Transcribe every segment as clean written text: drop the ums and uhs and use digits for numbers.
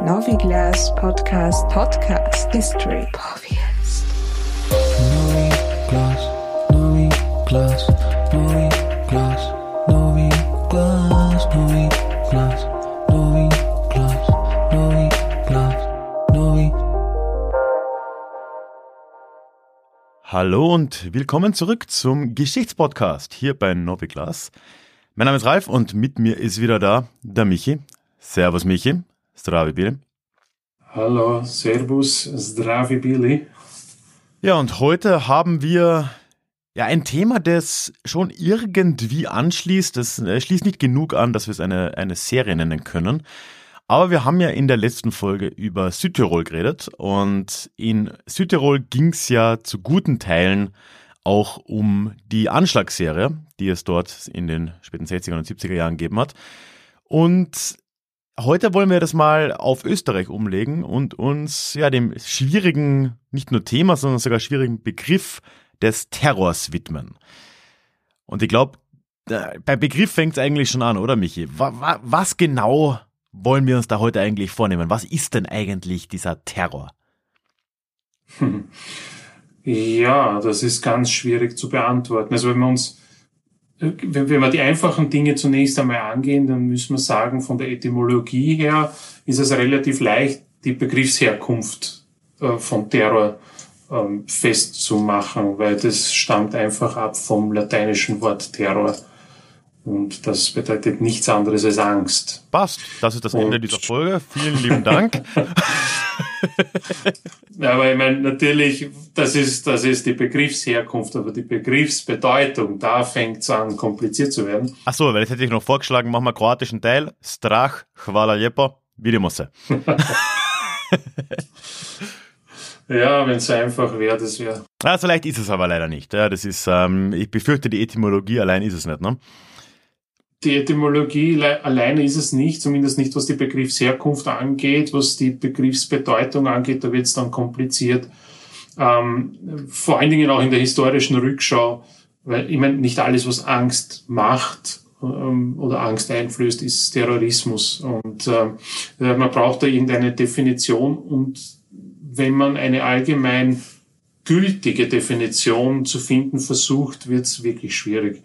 Noviglas Podcast History Podcast. Noviglas. Hallo und willkommen zurück zum Geschichtspodcast hier bei Noviglas. Mein Name ist Ralf und mit mir ist wieder da der Michi. Servus Michi, zdravi bili. Hallo, servus, zdravi bili. Ja, und heute haben wir ein Thema, das schon irgendwie anschließt. Das schließt nicht genug an, dass wir es eine Serie nennen können. Aber wir haben ja in der letzten Folge über Südtirol geredet und in Südtirol ging es ja zu guten Teilen auch um die Anschlagsserie, die es dort in den späten 60er und 70er Jahren gegeben hat. Und heute wollen wir das mal auf Österreich umlegen und uns dem schwierigen, nicht nur Thema, sondern sogar schwierigen Begriff des Terrors widmen. Und ich glaube, bei Begriff fängt es eigentlich schon an, oder Michi? Was genau wollen wir uns da heute eigentlich vornehmen? Was ist denn eigentlich dieser Terror? Ja, das ist ganz schwierig zu beantworten. Also wenn wir die einfachen Dinge zunächst einmal angehen, dann müssen wir sagen, von der Etymologie her ist es relativ leicht, die Begriffsherkunft von Terror festzumachen, weil das stammt einfach ab vom lateinischen Wort Terror. Und das bedeutet nichts anderes als Angst. Passt. Das ist das Ende dieser Folge. Vielen lieben Dank. Ja, aber ich meine, natürlich, das ist die Begriffsherkunft, aber die Begriffsbedeutung, da fängt es an, kompliziert zu werden. Ach so, weil jetzt hätte ich noch vorgeschlagen, machen wir kroatischen Teil. Strah, hvala lijepo, vidimo se. Ja, wenn es so einfach wäre, das wäre. Ja, so leicht ist es aber leider nicht. Ja, das ist, ich befürchte, die Etymologie allein ist es nicht, ne? Die Etymologie alleine ist es nicht, zumindest nicht, was die Begriffsherkunft angeht, was die Begriffsbedeutung angeht, da wird es dann kompliziert. Vor allen Dingen auch in der historischen Rückschau, weil ich meine, nicht alles, was Angst macht oder Angst einflößt, ist Terrorismus. Und man braucht da irgendeine Definition, und wenn man eine allgemein gültige Definition zu finden versucht, wird es wirklich schwierig.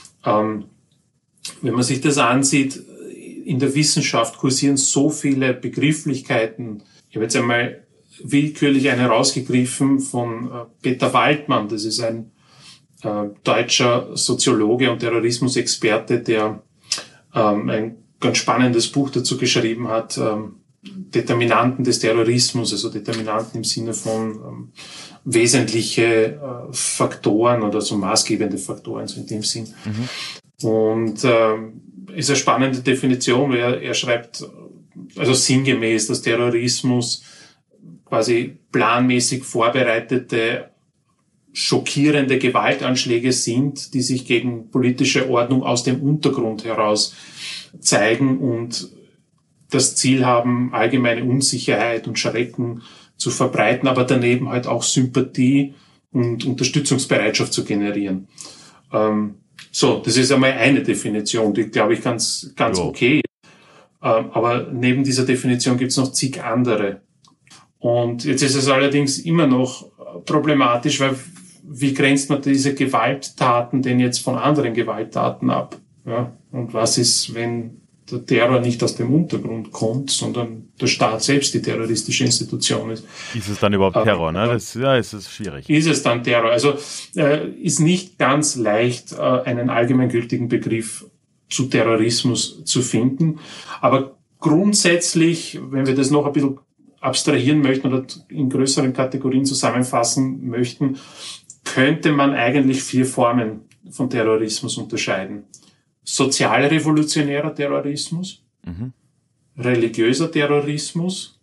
Wenn man sich das ansieht, in der Wissenschaft kursieren so viele Begrifflichkeiten. Ich habe jetzt einmal willkürlich eine rausgegriffen von Peter Waldmann. Das ist ein deutscher Soziologe und Terrorismusexperte, der ein ganz spannendes Buch dazu geschrieben hat, Determinanten des Terrorismus, also Determinanten im Sinne von wesentliche Faktoren oder so maßgebende Faktoren, so in dem Sinn. Mhm. Und ist eine spannende Definition, weil er schreibt, also sinngemäß, dass Terrorismus quasi planmäßig vorbereitete, schockierende Gewaltanschläge sind, die sich gegen politische Ordnung aus dem Untergrund heraus zeigen und das Ziel haben, allgemeine Unsicherheit und Schrecken zu verbreiten, aber daneben halt auch Sympathie und Unterstützungsbereitschaft zu generieren. So, das ist einmal eine Definition, die, glaube ich, ganz okay ist. Aber neben dieser Definition gibt es noch zig andere. Und jetzt ist es allerdings immer noch problematisch, weil wie grenzt man diese Gewalttaten denn jetzt von anderen Gewalttaten ab? Ja? Und was ist, wenn der Terror nicht aus dem Untergrund kommt, sondern der Staat selbst die terroristische Institution ist? Ist es dann überhaupt Terror, ne? Das ist schwierig. Ist es dann Terror? Also ist nicht ganz leicht, einen allgemeingültigen Begriff zu Terrorismus zu finden. Aber grundsätzlich, wenn wir das noch ein bisschen abstrahieren möchten oder in größeren Kategorien zusammenfassen möchten, könnte man eigentlich 4 Formen von Terrorismus unterscheiden. Sozialrevolutionärer Terrorismus, religiöser Terrorismus,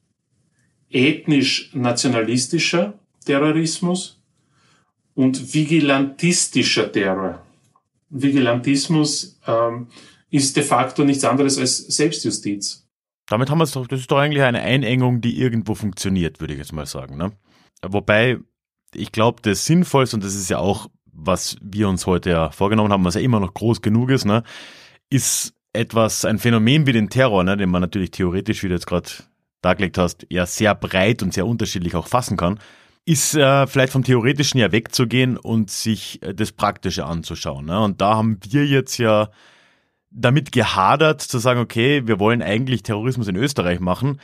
ethnisch-nationalistischer Terrorismus und vigilantistischer Terror. Vigilantismus ist de facto nichts anderes als Selbstjustiz. Damit haben wir es doch, das ist doch eigentlich eine Einengung, die irgendwo funktioniert, würde ich jetzt mal sagen, ne? Wobei, ich glaube, das Sinnvollste, und das ist ja auch, was wir uns heute ja vorgenommen haben, was ja immer noch groß genug ist, ne, ist ein Phänomen wie den Terror, ne, den man natürlich theoretisch, wie du jetzt gerade dargelegt hast, ja sehr breit und sehr unterschiedlich auch fassen kann, ist vielleicht vom Theoretischen ja wegzugehen und sich das Praktische anzuschauen. Ne? Und da haben wir jetzt ja damit gehadert, zu sagen, okay, wir wollen eigentlich Terrorismus in Österreich machen.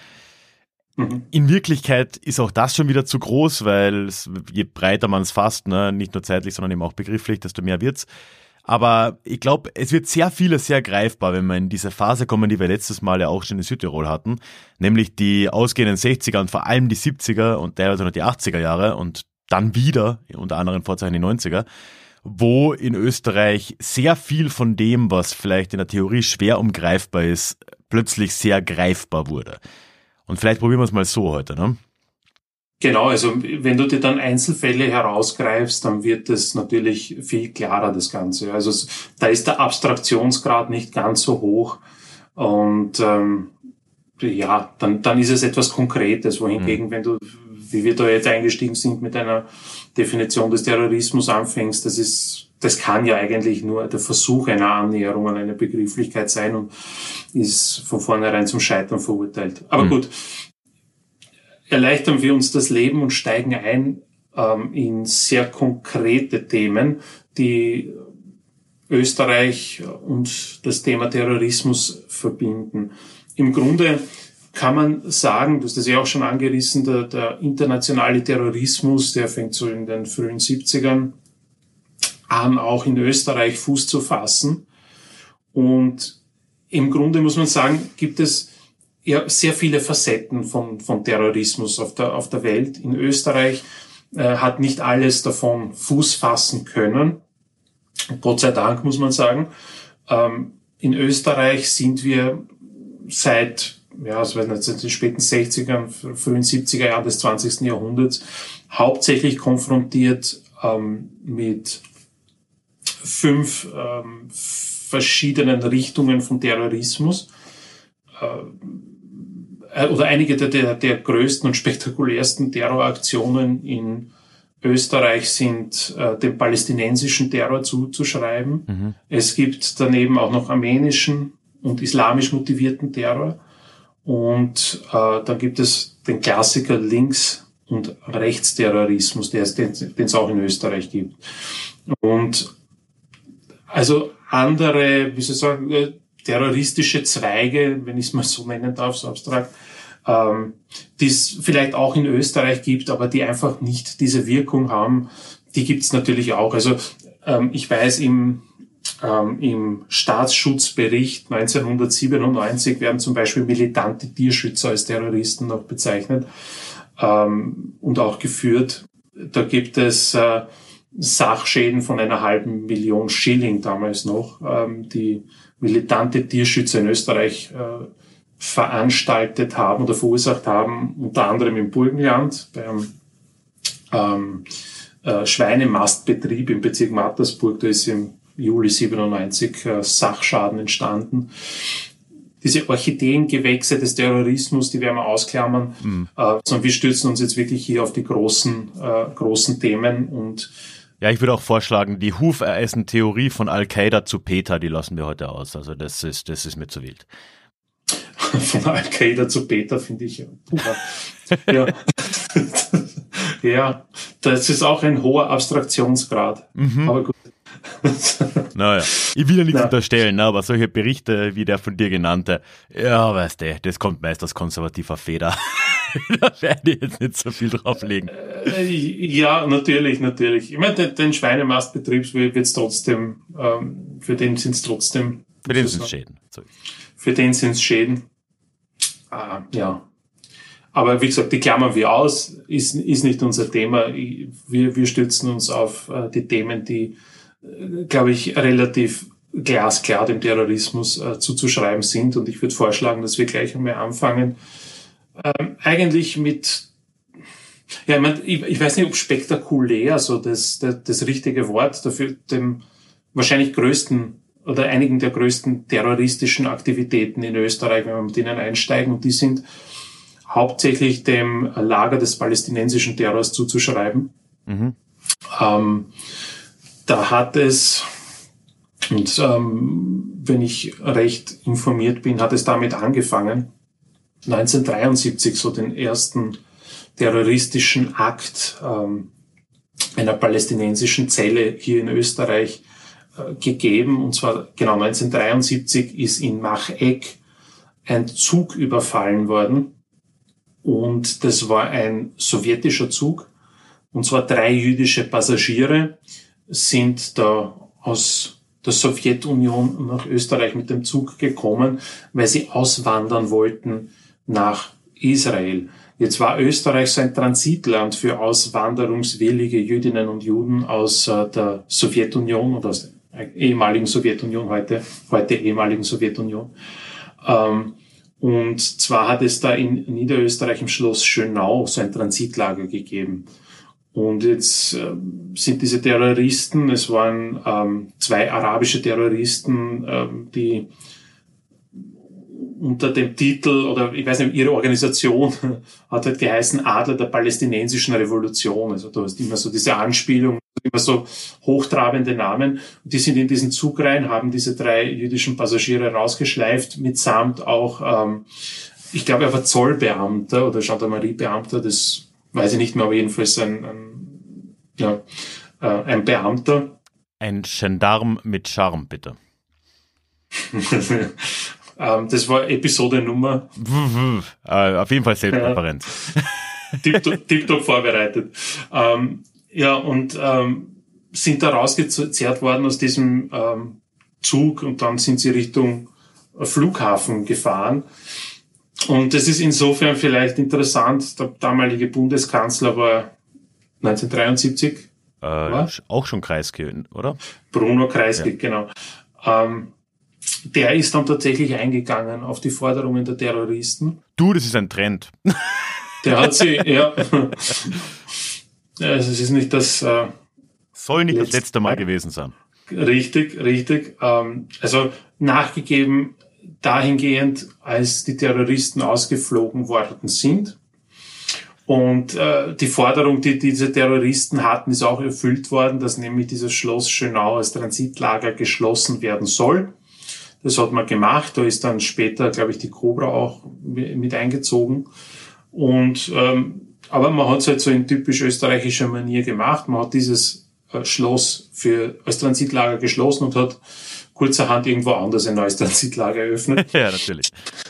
In Wirklichkeit ist auch das schon wieder zu groß, weil je breiter man es fasst, ne, nicht nur zeitlich, sondern eben auch begrifflich, desto mehr wird's. Aber ich glaube, es wird sehr vieles sehr greifbar, wenn wir in diese Phase kommen, die wir letztes Mal ja auch schon in Südtirol hatten, nämlich die ausgehenden 60er und vor allem die 70er und teilweise noch die 80er Jahre und dann wieder, unter anderem Vorzeichen die 90er, wo in Österreich sehr viel von dem, was vielleicht in der Theorie schwer umgreifbar ist, plötzlich sehr greifbar wurde. Und vielleicht probieren wir es mal so heute, ne? Genau, also wenn du dir dann Einzelfälle herausgreifst, dann wird es natürlich viel klarer, das Ganze. Also da ist der Abstraktionsgrad nicht ganz so hoch und dann ist es etwas Konkretes, wohingegen, wenn du, wie wir da jetzt eingestiegen sind, mit einer Definition des Terrorismus anfängst, das kann ja eigentlich nur der Versuch einer Annäherung an eine Begrifflichkeit sein und ist von vornherein zum Scheitern verurteilt. Aber gut. Erleichtern wir uns das Leben und steigen ein in sehr konkrete Themen, die Österreich und das Thema Terrorismus verbinden. Im Grunde kann man sagen, du hast das ja auch schon angerissen, der internationale Terrorismus, der fängt so in den frühen 70ern an, auch in Österreich Fuß zu fassen. Und im Grunde muss man sagen, gibt es ja sehr viele Facetten von Terrorismus auf der Welt. In Österreich hat nicht alles davon Fuß fassen können. Gott sei Dank, muss man sagen. In Österreich sind wir seit den späten 60ern, frühen 70er Jahren des 20. Jahrhunderts hauptsächlich konfrontiert mit 5 verschiedenen Richtungen von Terrorismus. Oder einige der größten und spektakulärsten Terroraktionen in Österreich sind dem palästinensischen Terror zuzuschreiben. Es gibt daneben auch noch armenischen und islamisch motivierten Terror. Und dann gibt es den Klassiker Links- und Rechtsterrorismus, den es auch in Österreich gibt. Und also andere, wie soll ich sagen, terroristische Zweige, wenn ich es mal so nennen darf, so abstrakt, die es vielleicht auch in Österreich gibt, aber die einfach nicht diese Wirkung haben, die gibt es natürlich auch. Also ich weiß, im Staatsschutzbericht 1997 werden zum Beispiel militante Tierschützer als Terroristen noch bezeichnet und auch geführt. Da gibt es Sachschäden von 500.000 Schilling damals noch, die militante Tierschützer in Österreich veranstaltet haben oder verursacht haben, unter anderem im Burgenland, beim Schweinemastbetrieb im Bezirk Mattersburg. Da ist im Juli 97 Sachschaden entstanden. Diese Orchideengewächse des Terrorismus, die werden wir ausklammern, sondern wir stürzen uns jetzt wirklich hier auf die großen Themen. Und ja, ich würde auch vorschlagen, die Hufeisen-Theorie von Al-Qaida zu PETA, die lassen wir heute aus. Also das ist mir zu wild. Von Al-Qaida zu PETA finde ich ja. Ja, das ist auch ein hoher Abstraktionsgrad. Aber gut. Naja, ich will ja nichts unterstellen, aber solche Berichte wie der von dir genannte, ja, weißt du, das kommt meist aus konservativer Feder. Da werde ich jetzt nicht so viel drauflegen. Ja, natürlich. Ich meine, den Schweinemastbetrieb wird es trotzdem, für den sind es trotzdem. Für den sind es Schäden. Für den sind es Schäden. Ja. Aber wie gesagt, die klammern wir aus, ist nicht unser Thema. Wir stützen uns auf die Themen, die, glaube ich, relativ glasklar dem Terrorismus zuzuschreiben sind. Und ich würde vorschlagen, dass wir gleich einmal anfangen. Eigentlich mit, ja, ich weiß nicht, ob spektakulär so das richtige Wort dafür, dem wahrscheinlich größten oder einigen der größten terroristischen Aktivitäten in Österreich, wenn wir mit denen einsteigen. Und die sind hauptsächlich dem Lager des palästinensischen Terrors zuzuschreiben. Da hat es, und wenn ich recht informiert bin, hat es damit angefangen, 1973 so den ersten terroristischen Akt einer palästinensischen Zelle hier in Österreich gegeben. Und zwar genau 1973 ist in Macheck ein Zug überfallen worden. Und das war ein sowjetischer Zug. Und zwar 3 jüdische Passagiere sind da aus der Sowjetunion nach Österreich mit dem Zug gekommen, weil sie auswandern wollten nach Israel. Jetzt war Österreich so ein Transitland für auswanderungswillige Jüdinnen und Juden aus der Sowjetunion oder aus der ehemaligen Sowjetunion, heute ehemaligen Sowjetunion. Und zwar hat es da in Niederösterreich im Schloss Schönau so ein Transitlager gegeben. Und jetzt sind diese Terroristen, es waren 2 arabische Terroristen, die unter dem Titel, oder ich weiß nicht, ihre Organisation hat halt geheißen Adler der palästinensischen Revolution. Also du hast immer so diese Anspielung, immer so hochtrabende Namen. Und die sind in diesen Zug rein, haben diese 3 jüdischen Passagiere rausgeschleift, mitsamt auch, ich glaube, er war Zollbeamter oder Gendarmeriebeamter, das weiß ich nicht mehr, aber jedenfalls ein Beamter. Ein Gendarm mit Charme, bitte. Das war Episodenummer. Auf jeden Fall Selbstreferenz. Tipptopp vorbereitet. Sind da rausgezerrt worden aus diesem Zug und dann sind sie Richtung Flughafen gefahren. Und das ist insofern vielleicht interessant. Der damalige Bundeskanzler war 1973. Auch schon Kreisky, oder? Bruno Kreisky, ja. Genau. Der ist dann tatsächlich eingegangen auf die Forderungen der Terroristen. Das ist ein Trend. Der hat sie, ja. Also es ist nicht das... Soll nicht das letzte Mal gewesen sein. Richtig. Also nachgegeben dahingehend, als die Terroristen ausgeflogen worden sind. Und die Forderung, die diese Terroristen hatten, ist auch erfüllt worden, dass nämlich dieses Schloss Schönau als Transitlager geschlossen werden soll. Das hat man gemacht. Da ist dann später, glaube ich, die Cobra auch mit eingezogen. Und aber man hat es halt so in typisch österreichischer Manier gemacht. Man hat dieses Schloss als Transitlager geschlossen und hat kurzerhand irgendwo anders ein neues Transitlager eröffnet. Ja, natürlich.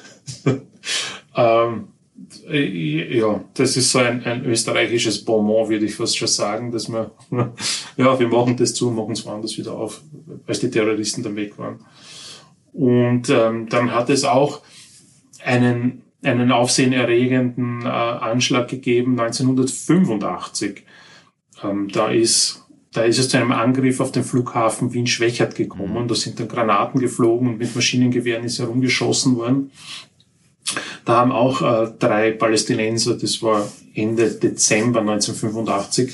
Ja, das ist so ein österreichisches Bonbon, würde ich fast schon sagen, dass wir machen das zu und machen es woanders wieder auf, als die Terroristen dann weg waren. Und dann hat es auch einen aufsehenerregenden Anschlag gegeben 1985. Da ist es zu einem Angriff auf den Flughafen Wien-Schwechat gekommen. Da sind dann Granaten geflogen und mit Maschinengewehren ist herumgeschossen worden. Da haben auch 3 Palästinenser, das war Ende Dezember 1985,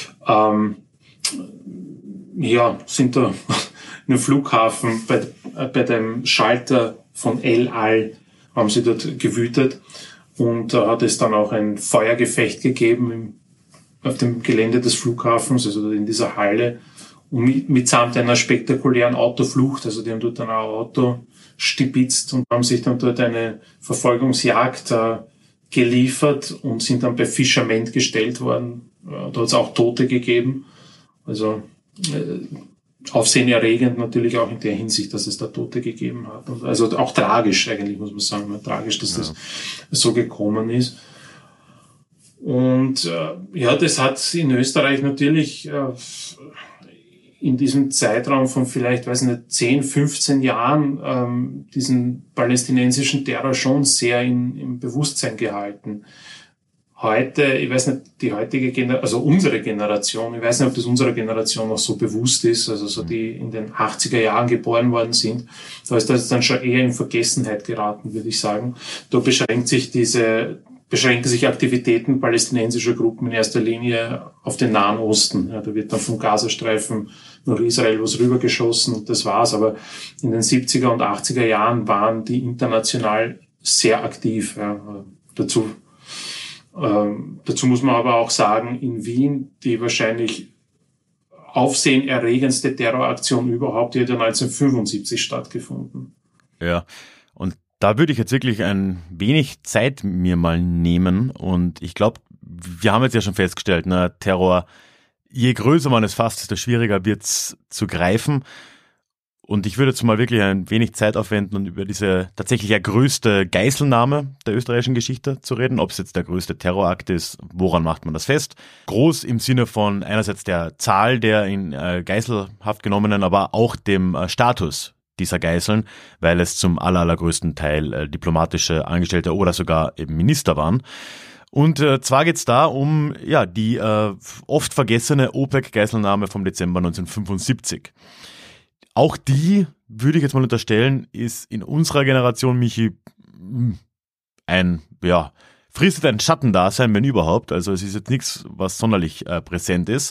sind da in einem Flughafen bei dem Schalter von El Al haben sie dort gewütet und da hat es dann auch ein Feuergefecht gegeben auf dem Gelände des Flughafens, also in dieser Halle, und mitsamt einer spektakulären Autoflucht, also die haben dort dann auch Auto stibitzt und haben sich dann dort eine Verfolgungsjagd geliefert und sind dann bei Fischament gestellt worden. Da hat es auch Tote gegeben. Also aufsehenerregend natürlich auch in der Hinsicht, dass es da Tote gegeben hat. Und also auch tragisch eigentlich, muss man sagen. Tragisch, dass das so gekommen ist. Und das hat in Österreich natürlich in diesem Zeitraum von vielleicht, 10, 15 Jahren diesen palästinensischen Terror schon sehr im Bewusstsein gehalten. Heute, ich weiß nicht, die heutige Generation, also unsere Generation, ich weiß nicht, ob das unserer Generation noch so bewusst ist, also so die in den 80er Jahren geboren worden sind, da ist das dann schon eher in Vergessenheit geraten, würde ich sagen. Da beschränken sich Aktivitäten palästinensischer Gruppen in erster Linie auf den Nahen Osten. Ja, da wird dann vom Gazastreifen nach Israel was rübergeschossen und das war's. Aber in den 70er und 80er Jahren waren die international sehr aktiv. Ja. Dazu muss man aber auch sagen, in Wien, die wahrscheinlich aufsehenerregendste Terroraktion überhaupt, die hat ja 1975 stattgefunden. Ja, und Da würde ich jetzt wirklich ein wenig Zeit mir mal nehmen und ich glaube, wir haben jetzt ja schon festgestellt, ne, Terror, je größer man es fasst, desto schwieriger wird es zu greifen. Und ich würde jetzt mal wirklich ein wenig Zeit aufwenden, um über diese tatsächlich ja größte Geiselnahme der österreichischen Geschichte zu reden. Ob es jetzt der größte Terrorakt ist, woran macht man das fest? Groß im Sinne von einerseits der Zahl der in Geiselhaft genommenen, aber auch dem Status dieser Geiseln, weil es zum allergrößten Teil diplomatische Angestellte oder sogar eben Minister waren. Und zwar geht's da um die oft vergessene OPEC-Geiselnahme vom Dezember 1975. Auch die, würde ich jetzt mal unterstellen, ist in unserer Generation, Michi, fristet ein Schattendasein, wenn überhaupt. Also es ist jetzt nichts, was sonderlich präsent ist.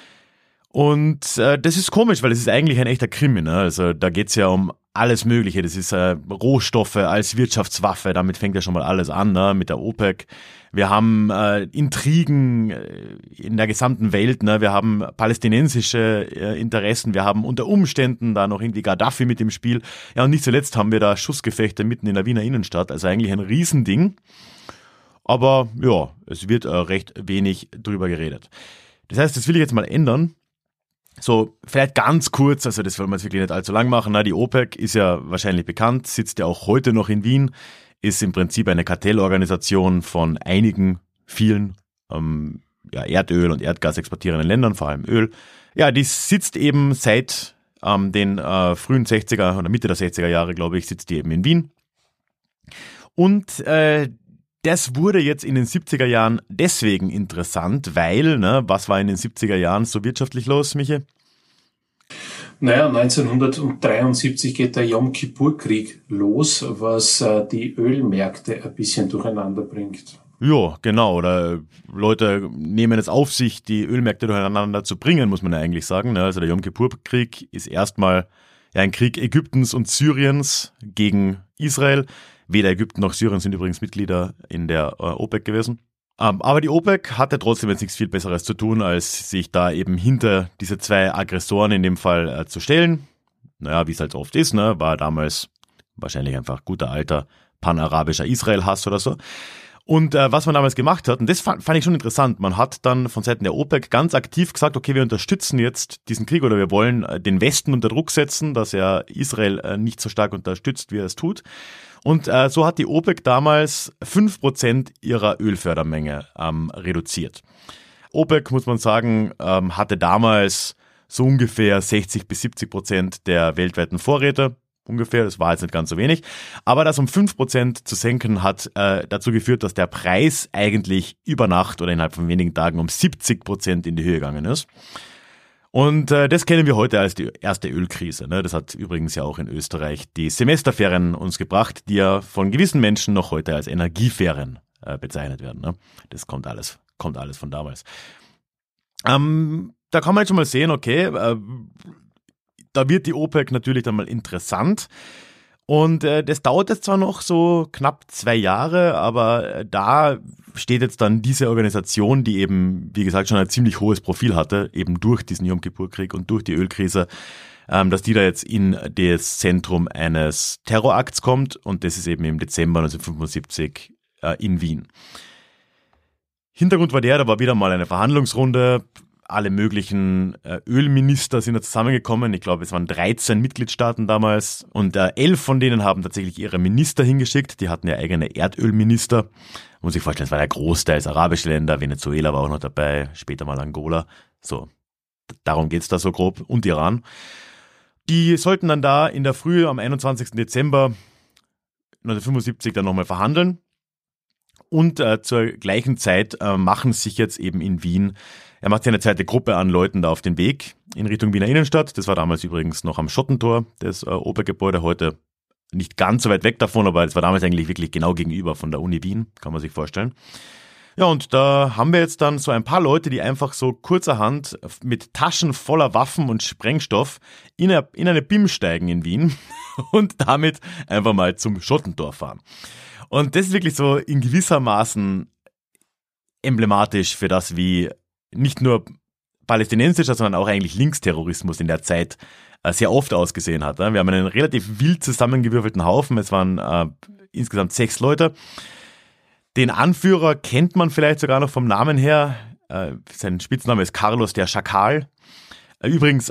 Und das ist komisch, weil es ist eigentlich ein echter Krimi. Ne? Also da geht's ja um alles Mögliche. Das ist Rohstoffe als Wirtschaftswaffe. Damit fängt ja schon mal alles an, ne? Mit der OPEC. Wir haben Intrigen in der gesamten Welt. Ne? Wir haben palästinensische Interessen. Wir haben unter Umständen da noch irgendwie Gaddafi mit im Spiel. Ja, und nicht zuletzt haben wir da Schussgefechte mitten in der Wiener Innenstadt. Also eigentlich ein Riesending. Aber ja, es wird recht wenig drüber geredet. Das heißt, das will ich jetzt mal ändern. So, vielleicht ganz kurz, also das wollen wir jetzt wirklich nicht allzu lang machen. Die OPEC ist ja wahrscheinlich bekannt, sitzt ja auch heute noch in Wien, ist im Prinzip eine Kartellorganisation von vielen Erdöl- und Erdgas exportierenden Ländern, vor allem Öl. Ja, die sitzt eben seit den frühen 60er oder Mitte der 60er Jahre, glaube ich, sitzt die eben in Wien. Und das wurde jetzt in den 70er Jahren deswegen interessant, weil, was war in den 70er Jahren so wirtschaftlich los, Michi? Naja, 1973 geht der Yom-Kippur-Krieg los, was die Ölmärkte ein bisschen durcheinander bringt. Ja, genau. Oder Leute nehmen es auf sich, die Ölmärkte durcheinander zu bringen, muss man ja eigentlich sagen. Also der Yom-Kippur-Krieg ist erstmal ein Krieg Ägyptens und Syriens gegen Israel. Weder Ägypten noch Syrien sind übrigens Mitglieder in der OPEC gewesen. Aber die OPEC hatte trotzdem jetzt nichts viel Besseres zu tun, als sich da eben hinter diese zwei Aggressoren in dem Fall zu stellen. Naja, wie es halt oft ist, war damals wahrscheinlich einfach guter alter panarabischer Israel-Hass oder so. Und was man damals gemacht hat, und das fand ich schon interessant, man hat dann von Seiten der OPEC ganz aktiv gesagt, okay, wir unterstützen jetzt diesen Krieg oder wir wollen den Westen unter Druck setzen, dass er Israel nicht so stark unterstützt, wie er es tut. Und so hat die OPEC damals 5% ihrer Ölfördermenge reduziert. OPEC, muss man sagen, hatte damals so ungefähr 60-70% der weltweiten Vorräte. Ungefähr, das war jetzt nicht ganz so wenig. Aber das um 5% zu senken hat dazu geführt, dass der Preis eigentlich über Nacht oder innerhalb von wenigen Tagen um 70% in die Höhe gegangen ist. Und das kennen wir heute als die erste Ölkrise. Das hat übrigens ja auch in Österreich die Semesterferien uns gebracht, die ja von gewissen Menschen noch heute als Energieferien bezeichnet werden. Das kommt alles von damals. Da kann man jetzt schon mal sehen, okay, da wird die OPEC natürlich dann mal interessant. Und das dauert jetzt zwar noch so knapp 2 Jahre, aber da steht jetzt dann diese Organisation, die eben, wie gesagt, schon ein ziemlich hohes Profil hatte, eben durch diesen Yom-Kippur-Krieg und durch die Ölkrise, dass die da jetzt in das Zentrum eines Terrorakts kommt und das ist eben im Dezember 1975 in Wien. Hintergrund war da war wieder mal eine Verhandlungsrunde. Alle möglichen Ölminister sind da zusammengekommen. Ich glaube, es waren 13 Mitgliedstaaten damals und 11 von denen haben tatsächlich ihre Minister hingeschickt. Die hatten ja eigene Erdölminister. Muss ich vorstellen, es war der Großteil arabische Länder. Venezuela war auch noch dabei, später mal Angola. So, darum geht's da so grob. Und Iran. Die sollten dann da in der Früh am 21. Dezember 1975 dann nochmal verhandeln. Und zur gleichen Zeit machen sich jetzt eben in Wien, er macht sich eine zweite Gruppe an Leuten da auf den Weg in Richtung Wiener Innenstadt. Das war damals übrigens noch am Schottentor, das OPEC-Gebäude, heute nicht ganz so weit weg davon, aber es war damals eigentlich wirklich genau gegenüber von der Uni Wien, kann man sich vorstellen. Ja, und da haben wir jetzt dann so ein paar Leute, die einfach so kurzerhand mit Taschen voller Waffen und Sprengstoff in eine BIM steigen in Wien und damit einfach mal zum Schottentor fahren. Und das ist wirklich so in gewissermaßen emblematisch für das, wie nicht nur palästinensischer, sondern auch eigentlich Linksterrorismus in der Zeit sehr oft ausgesehen hat. Wir haben einen relativ wild zusammengewürfelten Haufen. Es waren insgesamt 6 Leute. Den Anführer kennt man vielleicht sogar noch vom Namen her. Sein Spitzname ist Carlos der Schakal. Übrigens,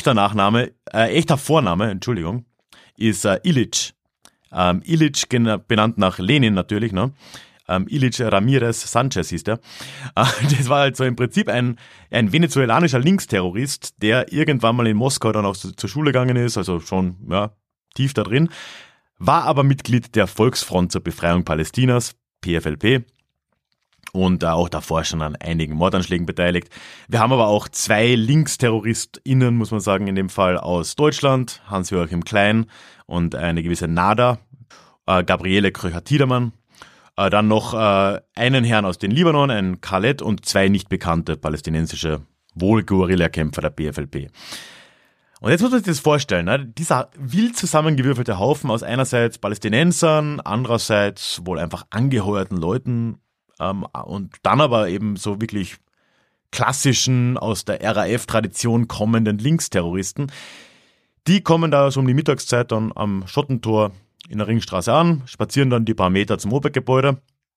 echter Vorname, Entschuldigung, ist Ilić. Ilić, benannt nach Lenin natürlich, ne? Ilić Ramirez Sanchez hieß der. Das war halt so im Prinzip ein venezuelanischer Linksterrorist, der irgendwann mal in Moskau dann auch zur Schule gegangen ist, also schon tief da drin, war aber Mitglied der Volksfront zur Befreiung Palästinas, PFLP, und auch davor schon an einigen Mordanschlägen beteiligt. Wir haben aber auch 2 LinksterroristInnen, muss man sagen, in dem Fall aus Deutschland, Hans-Joachim Klein und eine gewisse Nada, Gabriele Kröcher-Tiedemann. Dann noch einen Herrn aus dem Libanon, ein Khaled, und 2 nicht bekannte palästinensische Wohl-Guerilla-Kämpfer der PFLP. Und jetzt muss man sich das vorstellen, ne? Dieser wild zusammengewürfelte Haufen aus einerseits Palästinensern, andererseits wohl einfach angeheuerten Leuten und dann aber eben so wirklich klassischen, aus der RAF-Tradition kommenden Linksterroristen. Die kommen da so um die Mittagszeit dann am Schottentor in der Ringstraße an, spazieren dann die paar Meter zum OPEC-Gebäude.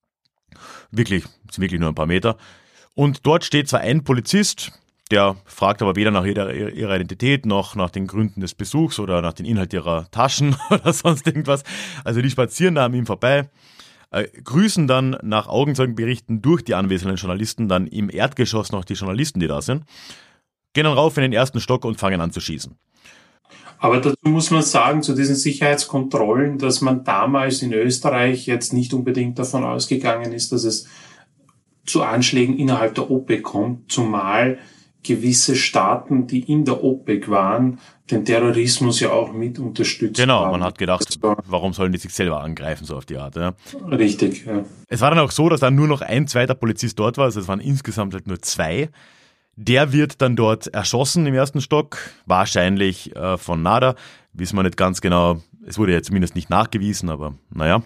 Sind wirklich nur ein paar Meter. Und dort steht zwar ein Polizist, der fragt aber weder nach ihrer Identität noch nach den Gründen des Besuchs oder nach dem Inhalt ihrer Taschen oder sonst irgendwas. Also die spazieren da an ihm vorbei, grüßen dann nach Augenzeugenberichten durch die anwesenden Journalisten dann im Erdgeschoss noch die Journalisten, die da sind, gehen dann rauf in den ersten Stock und fangen an zu schießen. Aber dazu muss man sagen, zu diesen Sicherheitskontrollen, dass man damals in Österreich jetzt nicht unbedingt davon ausgegangen ist, dass es zu Anschlägen innerhalb der OPEC kommt, zumal gewisse Staaten, die in der OPEC waren, den Terrorismus ja auch mit unterstützt haben. Genau, man hat gedacht, warum sollen die sich selber angreifen, so auf die Art. Ja. Richtig, ja. Es war dann auch so, dass dann nur noch ein zweiter Polizist dort war, also es waren insgesamt halt nur 2. Der wird dann dort erschossen im ersten Stock, wahrscheinlich von Nada, wissen wir nicht ganz genau, es wurde ja zumindest nicht nachgewiesen, aber naja.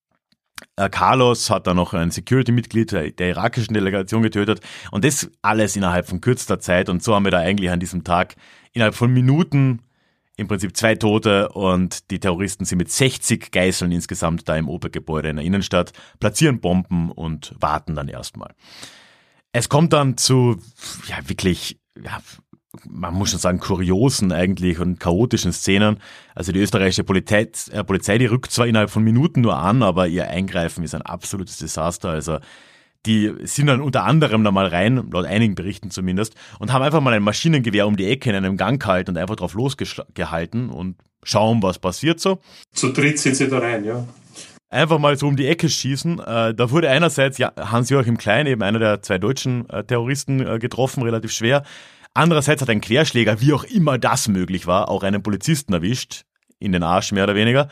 Carlos hat dann noch ein Security-Mitglied der irakischen Delegation getötet und das alles innerhalb von kürzester Zeit, und so haben wir da eigentlich an diesem Tag innerhalb von Minuten im Prinzip 2 Tote, und die Terroristen sind mit 60 Geiseln insgesamt da im OPEC-Gebäude in der Innenstadt, platzieren Bomben und warten dann erstmal. Es kommt dann zu wirklich, man muss schon sagen, kuriosen eigentlich und chaotischen Szenen. Also die österreichische Polizei, die rückt zwar innerhalb von Minuten nur an, aber ihr Eingreifen ist ein absolutes Desaster. Also die sind dann unter anderem da mal rein, laut einigen Berichten zumindest, und haben einfach mal ein Maschinengewehr um die Ecke in einem Gang gehalten und einfach drauf losgehalten und schauen, was passiert so. Zu dritt sind sie da rein, ja. Einfach mal so um die Ecke schießen. Da wurde einerseits Hans-Joachim Klein, eben einer der 2 deutschen Terroristen, getroffen, relativ schwer. Andererseits hat ein Querschläger, wie auch immer das möglich war, auch einen Polizisten erwischt, in den Arsch mehr oder weniger,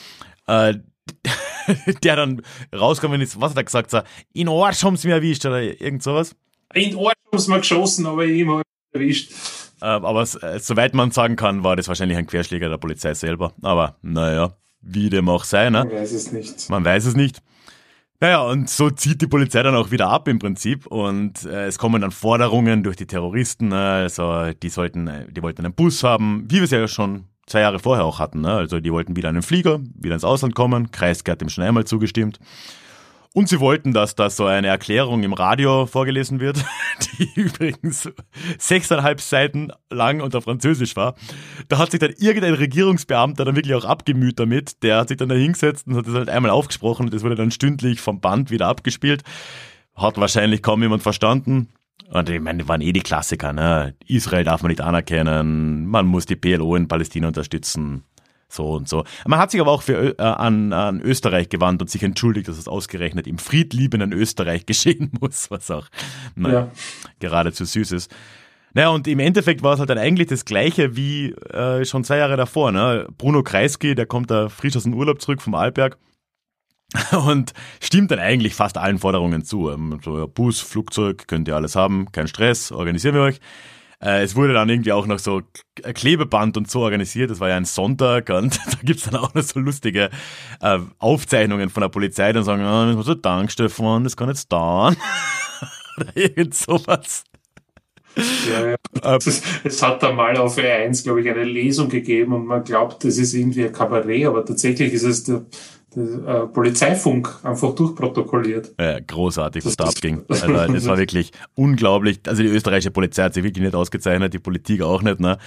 der dann rausgekommen ist, was hat er gesagt, so, in den Arsch haben sie mich erwischt oder irgend sowas. In den Arsch haben sie mich geschossen, aber ich habe mich erwischt. Aber soweit man sagen kann, war das wahrscheinlich ein Querschläger der Polizei selber. Aber naja, wie dem auch sei, ne? Man weiß es nicht. Man weiß es nicht. Naja, und so zieht die Polizei dann auch wieder ab im Prinzip, und es kommen dann Forderungen durch die Terroristen, also die wollten einen Bus haben, wie wir es ja schon 2 Jahre vorher auch hatten, ne? Also die wollten wieder einen Flieger, wieder ins Ausland kommen, Kreisky hat dem schon einmal zugestimmt. Und sie wollten, dass da so eine Erklärung im Radio vorgelesen wird, die übrigens 6,5 Seiten lang und auf Französisch war. Da hat sich dann irgendein Regierungsbeamter dann wirklich auch abgemüht damit. Der hat sich dann da hingesetzt und hat das halt einmal aufgesprochen und das wurde dann stündlich vom Band wieder abgespielt. Hat wahrscheinlich kaum jemand verstanden. Und ich meine, das waren die Klassiker, ne? Israel darf man nicht anerkennen, man muss die PLO in Palästina unterstützen. So und so. Man hat sich aber auch an Österreich gewandt und sich entschuldigt, dass es ausgerechnet im friedliebenden Österreich geschehen muss, was auch geradezu süß ist. Naja, und im Endeffekt war es halt dann eigentlich das Gleiche wie schon 2 Jahre davor. Ne? Bruno Kreisky, der kommt da frisch aus dem Urlaub zurück vom Arlberg und stimmt dann eigentlich fast allen Forderungen zu. So, Bus, Flugzeug, könnt ihr alles haben, kein Stress, organisieren wir euch. Es wurde dann irgendwie auch noch so Klebeband und so organisiert, das war ja ein Sonntag, und da gibt's dann auch noch so lustige Aufzeichnungen von der Polizei, dann sagen, so, Dank Stefan, das kann jetzt dauern. Oder irgend sowas. Es hat da mal auf E1, glaube ich, eine Lesung gegeben und man glaubt, das ist irgendwie ein Kabarett, aber tatsächlich ist es der Polizeifunk einfach durchprotokolliert. Ja, großartig, was da abging. Also das war wirklich unglaublich. Also die österreichische Polizei hat sich wirklich nicht ausgezeichnet, die Politik auch nicht. Ne?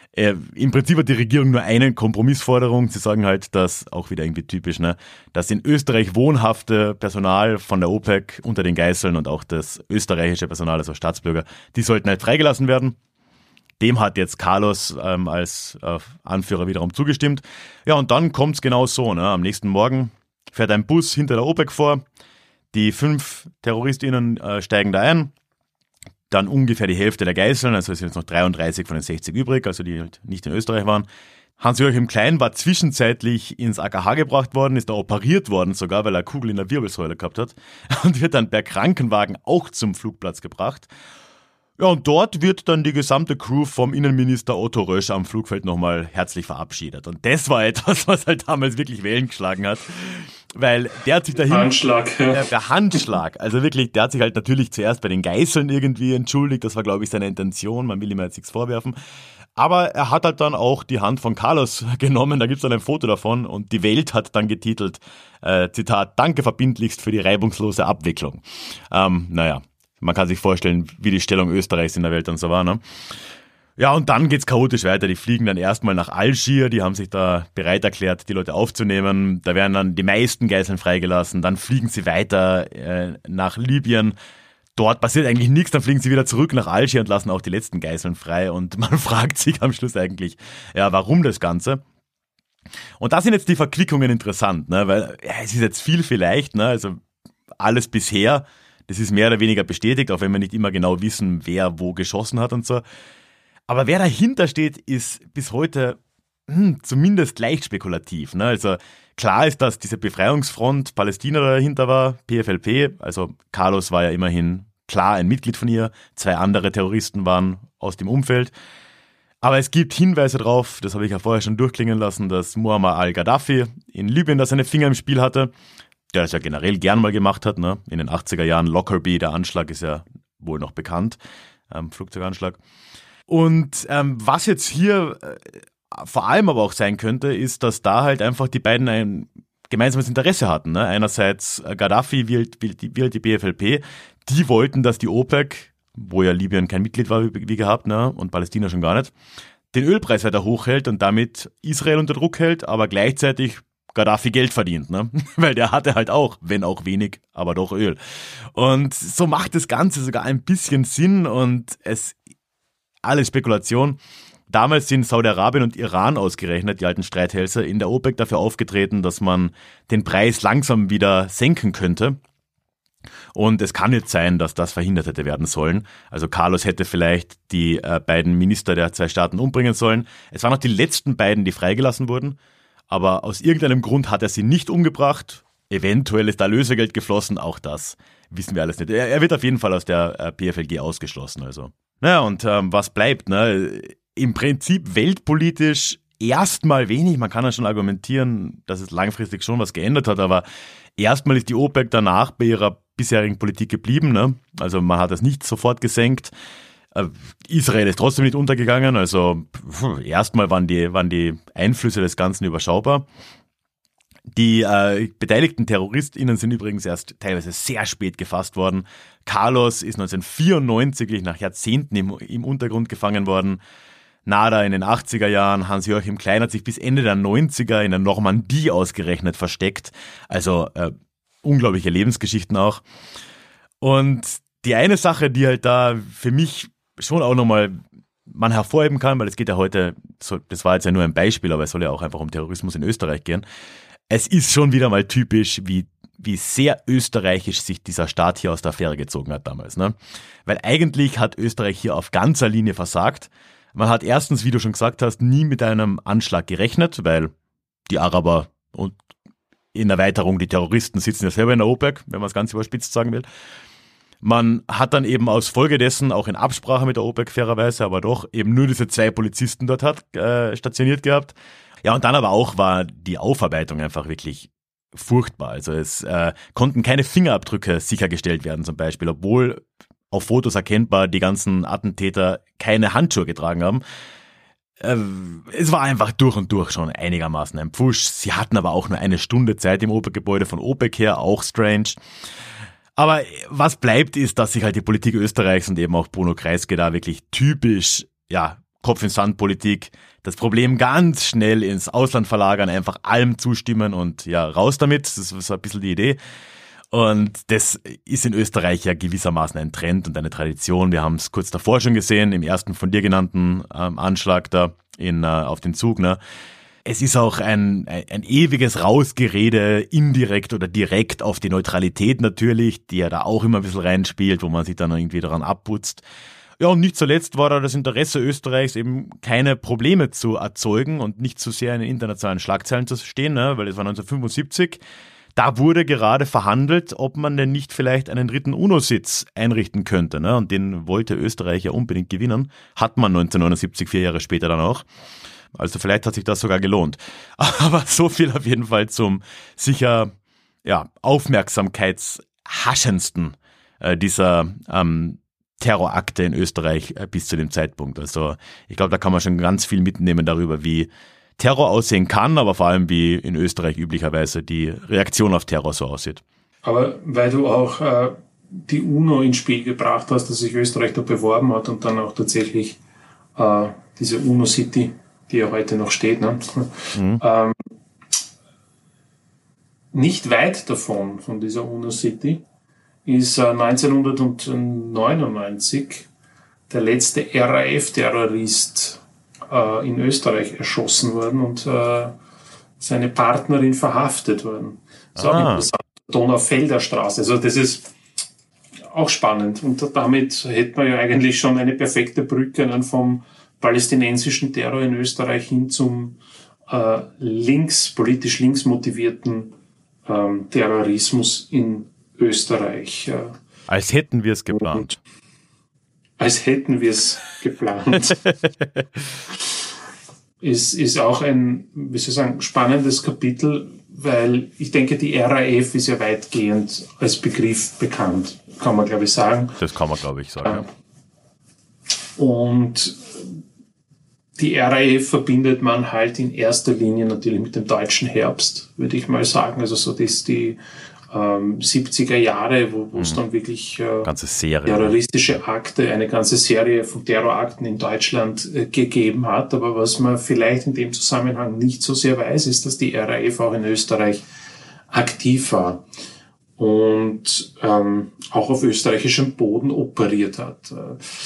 Im Prinzip hat die Regierung nur eine Kompromissforderung. Sie sagen halt, dass, auch wieder irgendwie typisch, ne, dass in Österreich wohnhafte Personal von der OPEC unter den Geiseln und auch das österreichische Personal, also Staatsbürger, die sollten halt freigelassen werden. Dem hat jetzt Carlos als Anführer wiederum zugestimmt. Ja, und dann kommt's genau so. Ne? Am nächsten Morgen fährt ein Bus hinter der OPEC vor. Die 5 TerroristInnen steigen da ein. Dann ungefähr die Hälfte der Geiseln, also es sind jetzt noch 33 von den 60 übrig, also die halt nicht in Österreich waren. Hans-Joachim Klein war zwischenzeitlich ins AKH gebracht worden, ist da operiert worden sogar, weil er eine Kugel in der Wirbelsäule gehabt hat. Und wird dann per Krankenwagen auch zum Flugplatz gebracht. Ja, und dort wird dann die gesamte Crew vom Innenminister Otto Rösch am Flugfeld nochmal herzlich verabschiedet. Und das war etwas, was halt damals wirklich Wellen geschlagen hat. Weil der hat sich dahin... Handschlag. Der Handschlag. Also wirklich, der hat sich halt natürlich zuerst bei den Geiseln irgendwie entschuldigt. Das war, glaube ich, seine Intention. Man will ihm jetzt nichts vorwerfen. Aber er hat halt dann auch die Hand von Carlos genommen. Da gibt's dann ein Foto davon. Und die Welt hat dann getitelt, Zitat, danke verbindlichst für die reibungslose Abwicklung. Naja. Man kann sich vorstellen, wie die Stellung Österreichs in der Welt dann so war, ne? Ja, und dann geht's chaotisch weiter. Die fliegen dann erstmal nach Algier, die haben sich da bereit erklärt, die Leute aufzunehmen. Da werden dann die meisten Geiseln freigelassen. Dann fliegen sie weiter nach Libyen. Dort passiert eigentlich nichts. Dann fliegen sie wieder zurück nach Algier und lassen auch die letzten Geiseln frei. Und man fragt sich am Schluss eigentlich, ja, warum das Ganze? Und da sind jetzt die Verquickungen interessant, ne? Weil ja, es ist jetzt viel vielleicht, ne? Also alles bisher. Das ist mehr oder weniger bestätigt, auch wenn wir nicht immer genau wissen, wer wo geschossen hat und so. Aber wer dahinter steht, ist bis heute zumindest leicht spekulativ. Ne? Also klar ist, dass diese Befreiungsfront Palästina dahinter war, PFLP. Also Carlos war ja immerhin klar ein Mitglied von ihr. 2 andere Terroristen waren aus dem Umfeld. Aber es gibt Hinweise darauf, das habe ich ja vorher schon durchklingen lassen, dass Muammar al-Gaddafi in Libyen da seine Finger im Spiel hatte. Der das ja generell gern mal gemacht hat, ne? In den 80er Jahren, Lockerbie, der Anschlag ist ja wohl noch bekannt, Flugzeuganschlag. Und was jetzt hier vor allem aber auch sein könnte, ist, dass da halt einfach die beiden ein gemeinsames Interesse hatten. Ne? Einerseits Gaddafi wie die BFLP, die wollten, dass die OPEC, wo ja Libyen kein Mitglied war wie gehabt, ne? Und Palästina schon gar nicht, den Ölpreis weiter hochhält und damit Israel unter Druck hält, aber gleichzeitig Gaddafi Geld verdient, ne? Weil der hatte halt auch, wenn auch wenig, aber doch Öl. Und so macht das Ganze sogar ein bisschen Sinn und alles Spekulation. Damals sind Saudi-Arabien und Iran ausgerechnet, die alten Streithälse, in der OPEC dafür aufgetreten, dass man den Preis langsam wieder senken könnte. Und es kann jetzt sein, dass das verhindert hätte werden sollen. Also Carlos hätte vielleicht die beiden Minister der 2 Staaten umbringen sollen. Es waren noch die letzten beiden, die freigelassen wurden. Aber aus irgendeinem Grund hat er sie nicht umgebracht. Eventuell ist da Lösegeld geflossen, auch das wissen wir alles nicht. Er wird auf jeden Fall aus der PFLG ausgeschlossen. Also. Naja, und was bleibt? Ne? Im Prinzip weltpolitisch erstmal wenig. Man kann ja schon argumentieren, dass es langfristig schon was geändert hat, aber erstmal ist die OPEC danach bei ihrer bisherigen Politik geblieben. Ne? Also man hat das nicht sofort gesenkt. Israel ist trotzdem nicht untergegangen, also erstmal waren die Einflüsse des Ganzen überschaubar. Die beteiligten TerroristInnen sind übrigens erst teilweise sehr spät gefasst worden. Carlos ist 1994 nach Jahrzehnten im Untergrund gefangen worden. Nada in den 80er Jahren, Hans-Joachim Klein hat sich bis Ende der 90er in der Normandie ausgerechnet versteckt. Also unglaubliche Lebensgeschichten auch. Und die eine Sache, die halt da für mich schon auch nochmal man hervorheben kann, weil es geht ja heute, das war jetzt ja nur ein Beispiel, aber es soll ja auch einfach um Terrorismus in Österreich gehen. Es ist schon wieder mal typisch, wie sehr österreichisch sich dieser Staat hier aus der Affäre gezogen hat damals. Ne? Weil eigentlich hat Österreich hier auf ganzer Linie versagt. Man hat erstens, wie du schon gesagt hast, nie mit einem Anschlag gerechnet, weil die Araber und in Erweiterung die Terroristen sitzen ja selber in der OPEC, wenn man es ganz überspitzt sagen will. Man hat dann eben aus Folge dessen, auch in Absprache mit der OPEC fairerweise, aber doch eben nur diese 2 Polizisten dort stationiert gehabt. Ja, und dann aber auch war die Aufarbeitung einfach wirklich furchtbar. Also es konnten keine Fingerabdrücke sichergestellt werden zum Beispiel, obwohl auf Fotos erkennbar die ganzen Attentäter keine Handschuhe getragen haben. Es war einfach durch und durch schon einigermaßen ein Pfusch. Sie hatten aber auch nur eine Stunde Zeit im OPEC-Gebäude von OPEC her, auch strange. Aber was bleibt ist, dass sich halt die Politik Österreichs und eben auch Bruno Kreisky da wirklich typisch, Kopf in Sand Politik, das Problem ganz schnell ins Ausland verlagern, einfach allem zustimmen und raus damit. Das ist so ein bisschen die Idee. Und das ist in Österreich ja gewissermaßen ein Trend und eine Tradition. Wir haben es kurz davor schon gesehen, im ersten von dir genannten Anschlag da auf den Zug. Ne? Es ist auch ein ewiges Rausgerede, indirekt oder direkt auf die Neutralität natürlich, die ja da auch immer ein bisschen reinspielt, wo man sich dann irgendwie daran abputzt. Ja, und nicht zuletzt war da das Interesse Österreichs eben keine Probleme zu erzeugen und nicht zu sehr in den internationalen Schlagzeilen zu stehen, ne? Weil es war 1975. Da wurde gerade verhandelt, ob man denn nicht vielleicht einen dritten UNO-Sitz einrichten könnte. Ne? Und den wollte Österreich ja unbedingt gewinnen. Hat man 1979, 4 Jahre später dann auch. Also vielleicht hat sich das sogar gelohnt. Aber so viel auf jeden Fall zum sicher aufmerksamkeitshaschendsten dieser Terrorakte in Österreich bis zu dem Zeitpunkt. Also ich glaube, da kann man schon ganz viel mitnehmen darüber, wie Terror aussehen kann, aber vor allem wie in Österreich üblicherweise die Reaktion auf Terror so aussieht. Aber weil du auch die UNO ins Spiel gebracht hast, dass sich Österreich da beworben hat und dann auch tatsächlich diese UNO-City, die ja heute noch steht, ne? Nicht weit davon, von dieser UNO-City, ist 1999 der letzte RAF-Terrorist in Österreich erschossen worden und seine Partnerin verhaftet worden. Das ist auch interessant. Donaufelder Straße. Also das ist auch spannend. Und damit hätte man ja eigentlich schon eine perfekte Brücke dann vom palästinensischen Terror in Österreich hin zum politisch links motivierten Terrorismus in Österreich. Als hätten wir es geplant. Als hätten wir es geplant. Ist auch ein, wie soll ich sagen, spannendes Kapitel, weil ich denke, die RAF ist ja weitgehend als Begriff bekannt, kann man, glaube ich, sagen. Das kann man, glaube ich, sagen. Und die RAF verbindet man halt in erster Linie natürlich mit dem deutschen Herbst, würde ich mal sagen. Also so die 70er Jahre, wo es dann wirklich ganze Serie, terroristische Akte, eine ganze Serie von Terrorakten in Deutschland gegeben hat. Aber was man vielleicht in dem Zusammenhang nicht so sehr weiß, ist, dass die RAF auch in Österreich aktiv war und auch auf österreichischem Boden operiert hat.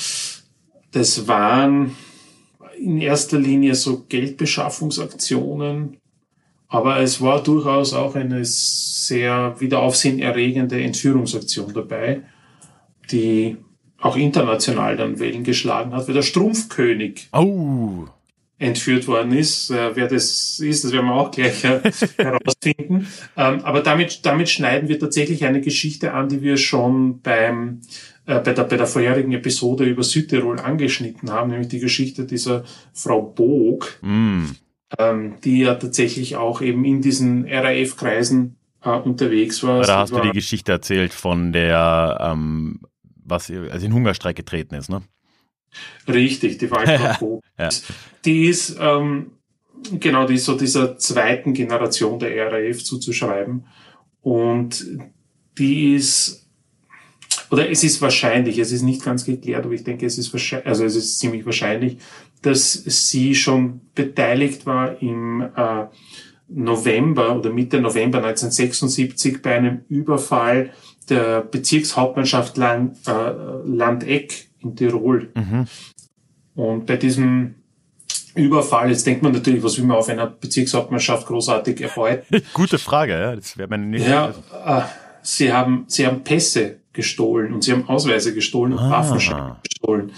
Das waren in erster Linie so Geldbeschaffungsaktionen, aber es war durchaus auch eine sehr wieder aufsehenerregende Entführungsaktion dabei, die auch international dann Wellen geschlagen hat, weil der Strumpfkönig entführt worden ist. Wer das ist, das werden wir auch gleich herausfinden. Aber damit schneiden wir tatsächlich eine Geschichte an, die wir schon bei der vorherigen Episode über Südtirol angeschnitten haben, nämlich die Geschichte dieser Frau Boog, die ja tatsächlich auch eben in diesen RAF-Kreisen unterwegs war. Da hast du die Geschichte erzählt von der, also in Hungerstreik getreten ist, ne? Richtig, die Waltraud Boog. Ja. Die ist, die ist so dieser zweiten Generation der RAF zuzuschreiben. Und die ist, oder es ist wahrscheinlich, es ist nicht ganz geklärt, aber ich denke, es ist ziemlich wahrscheinlich, dass sie schon beteiligt war im November oder Mitte November 1976 bei einem Überfall der Bezirkshauptmannschaft Landeck in Tirol. Und bei diesem Überfall, jetzt denkt man natürlich, was will man auf einer Bezirkshauptmannschaft großartig erbeuten? Gute Frage, ja. Das wäre meine nächste. Ja, sie haben Pässe gestohlen und sie haben Ausweise gestohlen und Waffenscheine gestohlen.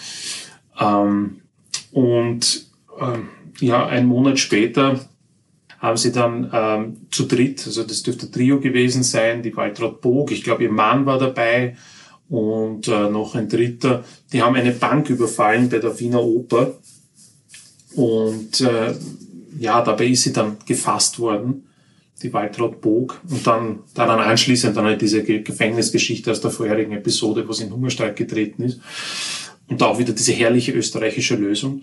Einen Monat später haben sie dann zu dritt, also das dürfte ein Trio gewesen sein, die Waltraud Boog, ich glaube ihr Mann war dabei und noch ein dritter, die haben eine Bank überfallen bei der Wiener Oper und dabei ist sie dann gefasst worden. die Waltraud Bog und dann daran anschließend dann halt diese Gefängnisgeschichte aus der vorherigen Episode, wo sie in Hungerstreik getreten ist. Und auch wieder diese herrliche österreichische Lösung.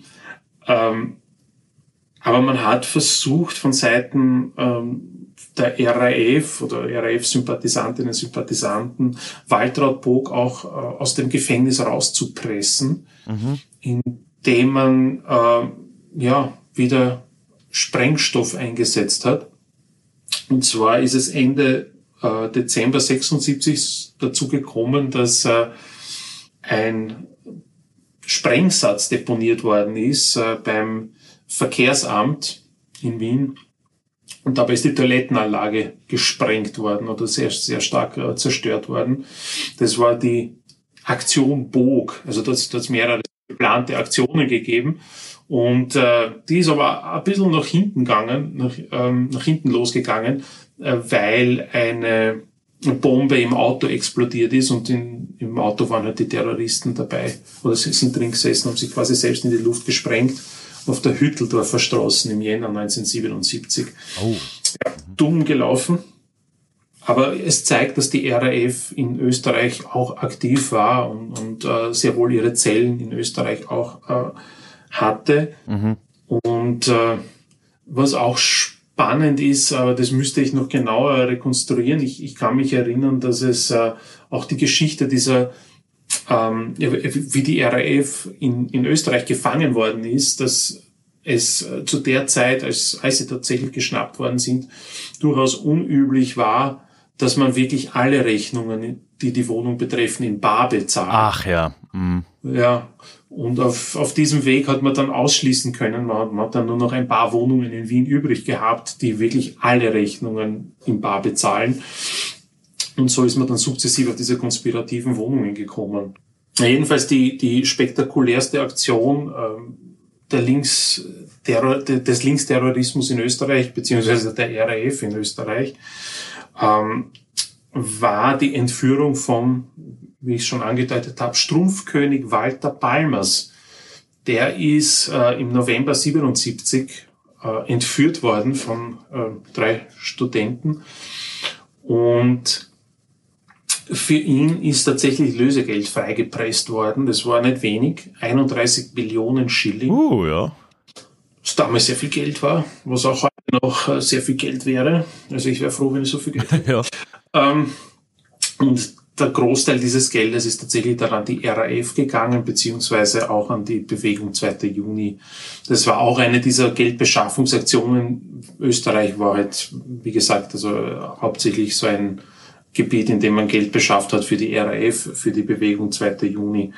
Aber man hat versucht von Seiten der RAF oder RAF-Sympathisantinnen und Sympathisanten Waltraud Bog auch aus dem Gefängnis rauszupressen, indem man wieder Sprengstoff eingesetzt hat. Und zwar ist es Ende Dezember 76 dazu gekommen, dass ein Sprengsatz deponiert worden ist beim Verkehrsamt in Wien. Und dabei ist die Toilettenanlage gesprengt worden oder sehr, sehr stark zerstört worden. Das war die Aktion Bog. Also da hat es mehrere geplante Aktionen gegeben. Und die ist aber ein bisschen nach hinten losgegangen, weil eine Bombe im Auto explodiert ist und im Auto waren halt die Terroristen dabei oder sie sind drin gesessen, haben sich quasi selbst in die Luft gesprengt auf der Hütteldorfer Straße im Jänner 1977. Oh. Ja, dumm gelaufen. Aber es zeigt, dass die RAF in Österreich auch aktiv war und sehr wohl ihre Zellen in Österreich auch hatte. Und was auch spannend ist, aber das müsste ich noch genauer rekonstruieren. Ich kann mich erinnern, dass es auch die Geschichte dieser, wie die RAF in Österreich gefangen worden ist, dass es zu der Zeit, als sie tatsächlich geschnappt worden sind, durchaus unüblich war, dass man wirklich alle Rechnungen, die die Wohnung betreffen, in bar bezahlt. Ach ja. Ja, und auf diesem Weg hat man dann ausschließen können, man hat dann nur noch ein paar Wohnungen in Wien übrig gehabt, die wirklich alle Rechnungen in bar bezahlen. Und so ist man dann sukzessiv auf diese konspirativen Wohnungen gekommen. Jedenfalls die spektakulärste Aktion des Linksterrorismus in Österreich, beziehungsweise der RAF in Österreich, war die Entführung von, wie ich schon angedeutet habe, Strumpfkönig Walter Palmers. Der ist im November 77 entführt worden von 3 Studenten und für ihn ist tatsächlich Lösegeld freigepresst worden. Das war nicht wenig, 31 Millionen Schilling. Ja. Was damals sehr viel Geld war, was auch heute noch sehr viel Geld wäre. Also ich wäre froh, wenn ich so viel Geld hätte. Ja. Und der Großteil dieses Geldes ist tatsächlich dann an die RAF gegangen, beziehungsweise auch an die Bewegung 2. Juni. Das war auch eine dieser Geldbeschaffungsaktionen. Österreich war halt, wie gesagt, also hauptsächlich so ein Gebiet, in dem man Geld beschafft hat für die RAF, für die Bewegung 2. Juni.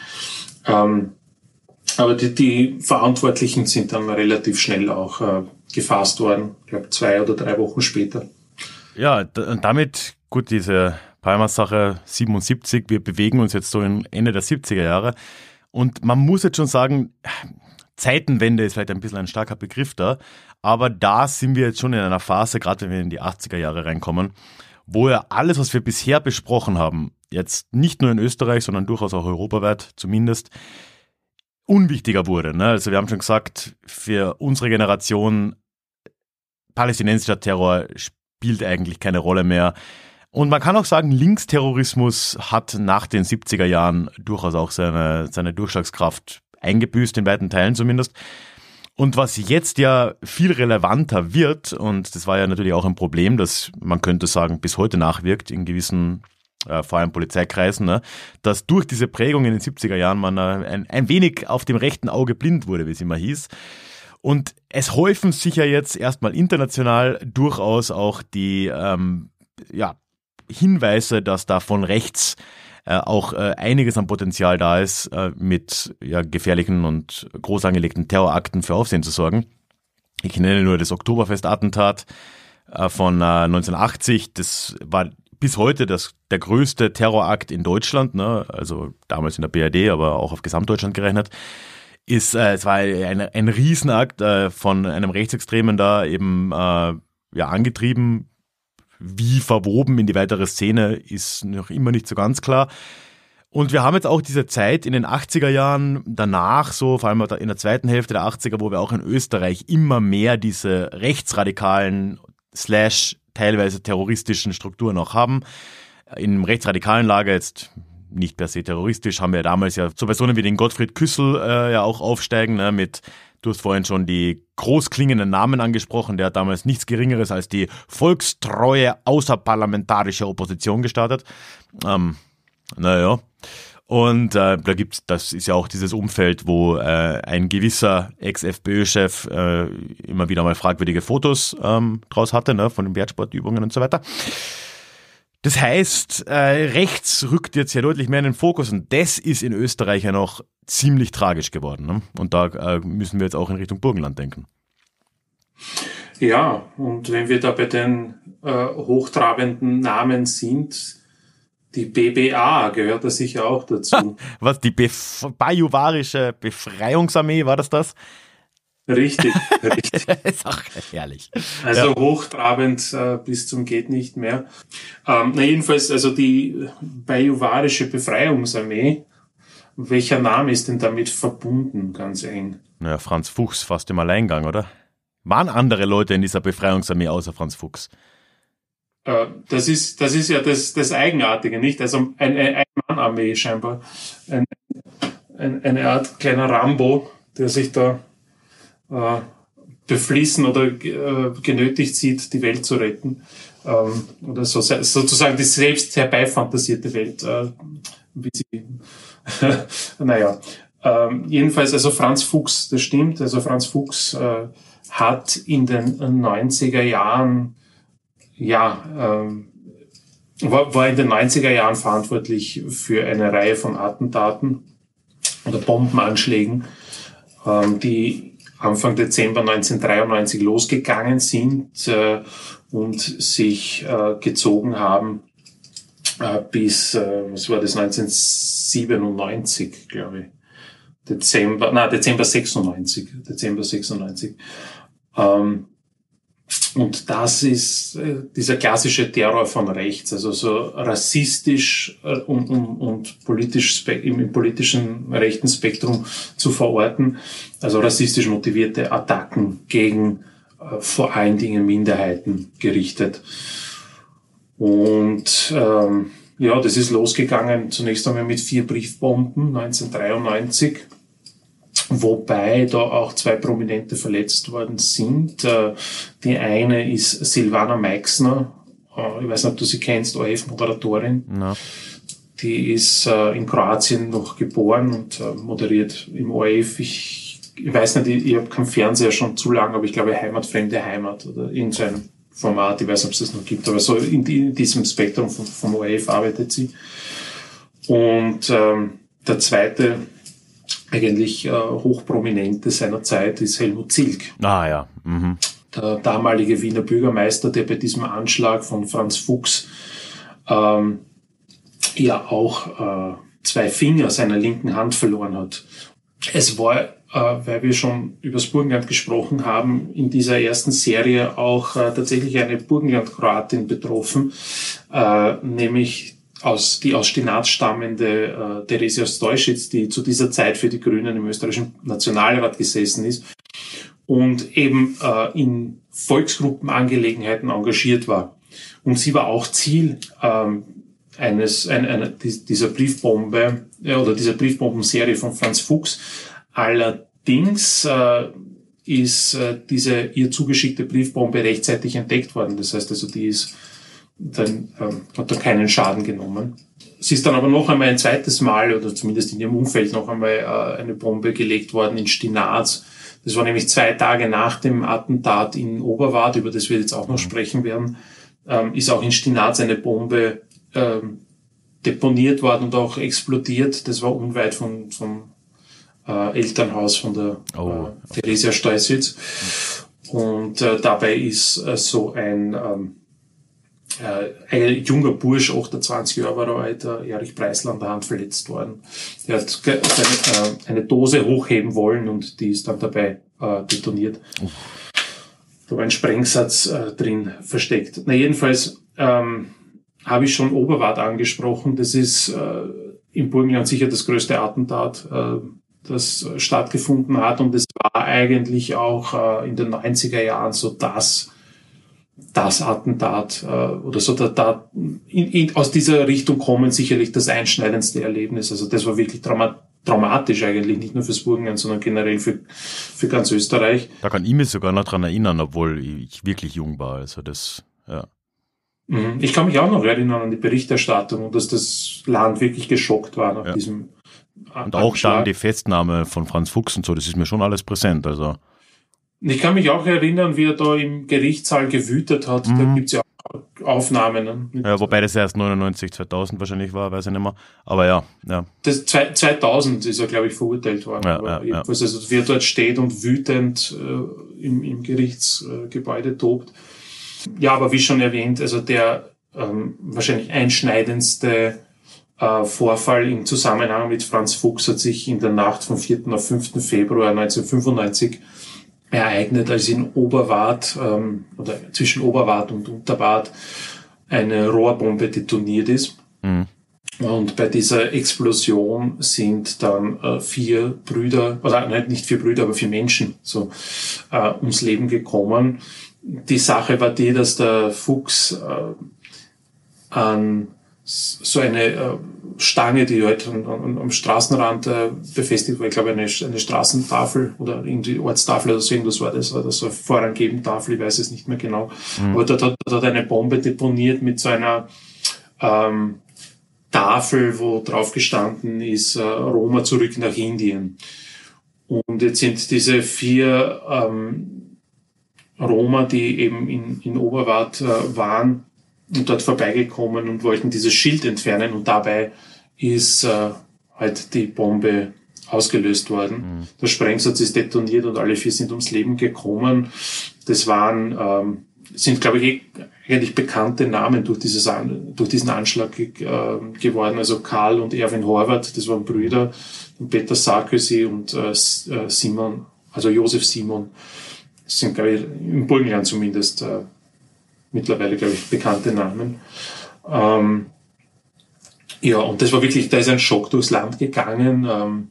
Aber die Verantwortlichen sind dann relativ schnell auch gefasst worden. Ich glaube 2 oder 3 Wochen später. Ja, und damit, gut, diese Palmer-Sache 77, wir bewegen uns jetzt so in Ende der 70er Jahre. Und man muss jetzt schon sagen, Zeitenwende ist vielleicht ein bisschen ein starker Begriff da, aber da sind wir jetzt schon in einer Phase, gerade wenn wir in die 80er Jahre reinkommen, wo ja alles, was wir bisher besprochen haben, jetzt nicht nur in Österreich, sondern durchaus auch europaweit zumindest, unwichtiger wurde. Ne? Also wir haben schon gesagt, für unsere Generation, palästinensischer Terror spielt eigentlich keine Rolle mehr. Und man kann auch sagen, Linksterrorismus hat nach den 70er Jahren durchaus auch seine Durchschlagskraft eingebüßt, in weiten Teilen zumindest. Und was jetzt ja viel relevanter wird, und das war ja natürlich auch ein Problem, das man könnte sagen bis heute nachwirkt in gewissen, vor allem Polizeikreisen, ne, dass durch diese Prägung in den 70er Jahren man ein wenig auf dem rechten Auge blind wurde, wie es immer hieß. Und es häufen sich ja jetzt erstmal international durchaus auch die Hinweise, dass da von rechts auch einiges an Potenzial da ist, mit gefährlichen und groß angelegten Terrorakten für Aufsehen zu sorgen. Ich nenne nur das Oktoberfest-Attentat von 1980. Das war bis heute der größte Terrorakt in Deutschland, ne? Also damals in der BRD, aber auch auf Gesamtdeutschland gerechnet. Es war ein Riesenakt von einem Rechtsextremen da eben angetrieben. Wie verwoben in die weitere Szene ist noch immer nicht so ganz klar. Und wir haben jetzt auch diese Zeit in den 80er Jahren danach, so vor allem in der zweiten Hälfte der 80er, wo wir auch in Österreich immer mehr diese rechtsradikalen / teilweise terroristischen Strukturen auch haben. Im rechtsradikalen Lager jetzt nicht per se terroristisch, haben wir damals ja so Personen wie den Gottfried Küssel ja auch aufsteigen, ne, mit, du hast vorhin schon die großklingenden Namen angesprochen, der hat damals nichts Geringeres als die volkstreue außerparlamentarische Opposition gestartet. Und das ist ja auch dieses Umfeld, wo ein gewisser Ex-FPÖ-Chef immer wieder mal fragwürdige Fotos draus hatte, ne, von den Wertsportübungen und so weiter. Das heißt, rechts rückt jetzt ja deutlich mehr in den Fokus und das ist in Österreich ja noch ziemlich tragisch geworden. Ne? Und da müssen wir jetzt auch in Richtung Burgenland denken. Ja, und wenn wir da bei den hochtrabenden Namen sind, die BBA gehört da sicher auch dazu. Was, die bajuwarische Befreiungsarmee, war das? Richtig. Ist auch herrlich. Also hochtrabend bis zum geht nicht mehr. Jedenfalls, also die bajuwarische Befreiungsarmee, welcher Name ist denn damit verbunden, ganz eng? Naja, Franz Fuchs fast im Alleingang, oder? Waren andere Leute in dieser Befreiungsarmee außer Franz Fuchs? Das ist ja das Eigenartige, nicht? Also eine Mann-Armee scheinbar. Eine Art kleiner Rambo, der sich da beflissen oder genötigt sieht, die Welt zu retten. Oder so, sozusagen die selbst herbeifantasierte Welt. Wie sie jedenfalls, also Franz Fuchs, das stimmt. Also Franz Fuchs hat in den 90er Jahren war in den 90er Jahren verantwortlich für eine Reihe von Attentaten oder Bombenanschlägen, die Anfang Dezember 1993 losgegangen sind und sich gezogen haben bis, 1997, glaube ich. Dezember 96. Und das ist dieser klassische Terror von rechts, also so rassistisch und politisch im politischen rechten Spektrum zu verorten, also rassistisch motivierte Attacken gegen vor allen Dingen Minderheiten gerichtet. Und das ist losgegangen zunächst einmal mit 4 Briefbomben 1993. Wobei da auch 2 Prominente verletzt worden sind. Die eine ist Silvana Meixner, ich weiß nicht, ob du sie kennst, ORF-Moderatorin. No. Die ist in Kroatien noch geboren und moderiert im ORF. Ich weiß nicht, ich habe keinen Fernseher schon zu lange, aber ich glaube Heimatfremde Heimat oder irgendein Format, ich weiß nicht, ob es das noch gibt, aber so in diesem Spektrum vom ORF arbeitet sie. Und der zweite eigentlich hochprominente seiner Zeit ist Helmut Zilk. Ah ja. Mhm. Der damalige Wiener Bürgermeister, der bei diesem Anschlag von Franz Fuchs auch 2 Finger seiner linken Hand verloren hat. Es war, weil wir schon über das Burgenland gesprochen haben, in dieser ersten Serie auch tatsächlich eine Burgenland-Kroatin betroffen, nämlich die aus Stinaz stammende Teresia Stojcic, die zu dieser Zeit für die Grünen im österreichischen Nationalrat gesessen ist und eben in Volksgruppenangelegenheiten engagiert war. Und sie war auch Ziel dieser Briefbombe oder dieser Briefbombenserie von Franz Fuchs. Allerdings ist diese ihr zugeschickte Briefbombe rechtzeitig entdeckt worden. Das heißt also, die ist hat da keinen Schaden genommen. Sie ist dann aber noch einmal ein zweites Mal, oder zumindest in ihrem Umfeld noch einmal eine Bombe gelegt worden in Stinaz. Das war nämlich 2 Tage nach dem Attentat in Oberwart, über das wir jetzt auch noch sprechen werden, ist auch in Stinaz eine Bombe deponiert worden und auch explodiert. Das war unweit vom Elternhaus von der Teresia Stojcic. Und dabei ist so ein junger Bursch, 28 Jahre war er alt, Erich Preisler an der Hand verletzt worden. Der hat eine Dose hochheben wollen und die ist dann dabei detoniert. Da war ein Sprengsatz drin versteckt. Jedenfalls habe ich schon Oberwart angesprochen. Das ist im Burgenland sicher das größte Attentat, das stattgefunden hat. Und es war eigentlich auch in den 90er Jahren so das das Attentat oder so, aus dieser Richtung kommen sicherlich das einschneidendste Erlebnis. Also das war wirklich traumatisch eigentlich, nicht nur fürs Burgenland, sondern generell für ganz Österreich. Da kann ich mich sogar noch dran erinnern, obwohl ich wirklich jung war. Also das, ja. Ich kann mich auch noch erinnern an die Berichterstattung und dass das Land wirklich geschockt war nach diesem und auch dann die Festnahme von Franz Fuchs und so, das ist mir schon alles präsent. Also ich kann mich auch erinnern, wie er da im Gerichtssaal gewütet hat. Da gibt's ja auch Aufnahmen. Ne? Ja, wobei das erst 99, 2000 wahrscheinlich war, weiß ich nicht mehr. Aber ja. Das 2000 ist er, glaube ich, verurteilt worden. Jedenfalls, also wie er dort steht und wütend im Gerichtsgebäude tobt. Ja, aber wie schon erwähnt, also der wahrscheinlich einschneidendste Vorfall im Zusammenhang mit Franz Fuchs hat sich in der Nacht vom 4. auf 5. Februar 1995 ereignet, als in Oberwart oder zwischen Oberwart und Unterwart eine Rohrbombe detoniert ist. Mhm. Und bei dieser Explosion sind dann 4 Brüder, oder nicht 4 Brüder, aber 4 Menschen ums Leben gekommen. Die Sache war die, dass der Fuchs an so eine Stange, die halt am Straßenrand befestigt war, ich glaube eine Straßentafel oder irgendwie Ortstafel oder so irgendwas war das so eine Vorangebentafel, ich weiß es nicht mehr genau. Aber dort hat eine Bombe deponiert mit so einer Tafel, wo drauf gestanden ist, Roma zurück nach Indien. Und jetzt sind diese 4 Roma, die eben in Oberwart waren, und dort vorbeigekommen und wollten dieses Schild entfernen und dabei ist halt die Bombe ausgelöst worden. Der Sprengsatz ist detoniert und alle 4 sind ums Leben gekommen. Das sind, glaube ich, eigentlich bekannte Namen durch diesen Anschlag geworden. Also Karl und Erwin Horvath, das waren Brüder, und Peter Sarkozy und Simon, also Josef Simon. Das sind, glaube ich, im Burgenland zumindest mittlerweile, glaube ich, bekannte Namen. Und das war wirklich, da ist ein Schock durchs Land gegangen.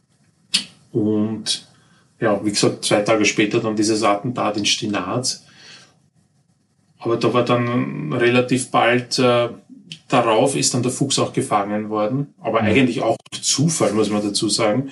Und ja, wie gesagt, 2 Tage später dann dieses Attentat in Stinaz. Aber da war dann relativ bald darauf ist dann der Fuchs auch gefangen worden. Aber eigentlich auch durch Zufall, muss man dazu sagen.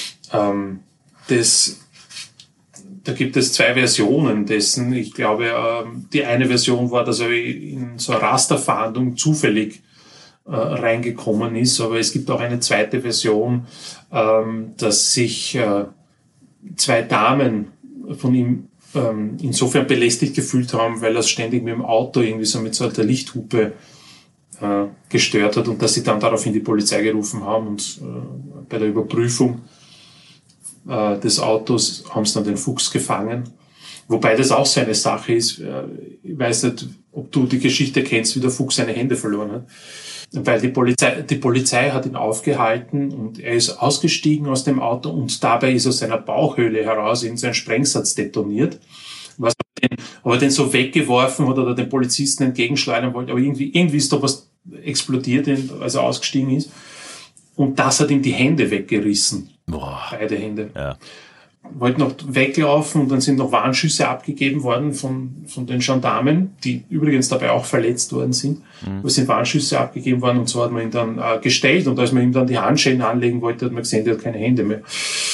Da gibt es 2 Versionen dessen. Ich glaube, die eine Version war, dass er in so eine Rasterfahndung zufällig reingekommen ist. Aber es gibt auch eine zweite Version, dass sich 2 Damen von ihm insofern belästigt gefühlt haben, weil er ständig mit dem Auto irgendwie so mit so einer Lichthupe gestört hat und dass sie dann daraufhin die Polizei gerufen haben und bei der Überprüfung des Autos haben sie dann den Fuchs gefangen. Wobei das auch so eine Sache ist. Ich weiß nicht, ob du die Geschichte kennst, wie der Fuchs seine Hände verloren hat. Weil die Polizei hat ihn aufgehalten und er ist ausgestiegen aus dem Auto und dabei ist aus seiner Bauchhöhle heraus in sein Sprengsatz detoniert. Was aber den so weggeworfen hat oder den Polizisten entgegenschleudern wollte. Aber irgendwie ist da was explodiert, als er ausgestiegen ist. Und das hat ihm die Hände weggerissen. Boah. Beide Hände. Ja. Wollten noch weglaufen und dann sind noch Warnschüsse abgegeben worden von den Gendarmen, die übrigens dabei auch verletzt worden sind. Es sind Warnschüsse abgegeben worden und so hat man ihn dann gestellt und als man ihm dann die Handschellen anlegen wollte, hat man gesehen, der hat keine Hände mehr.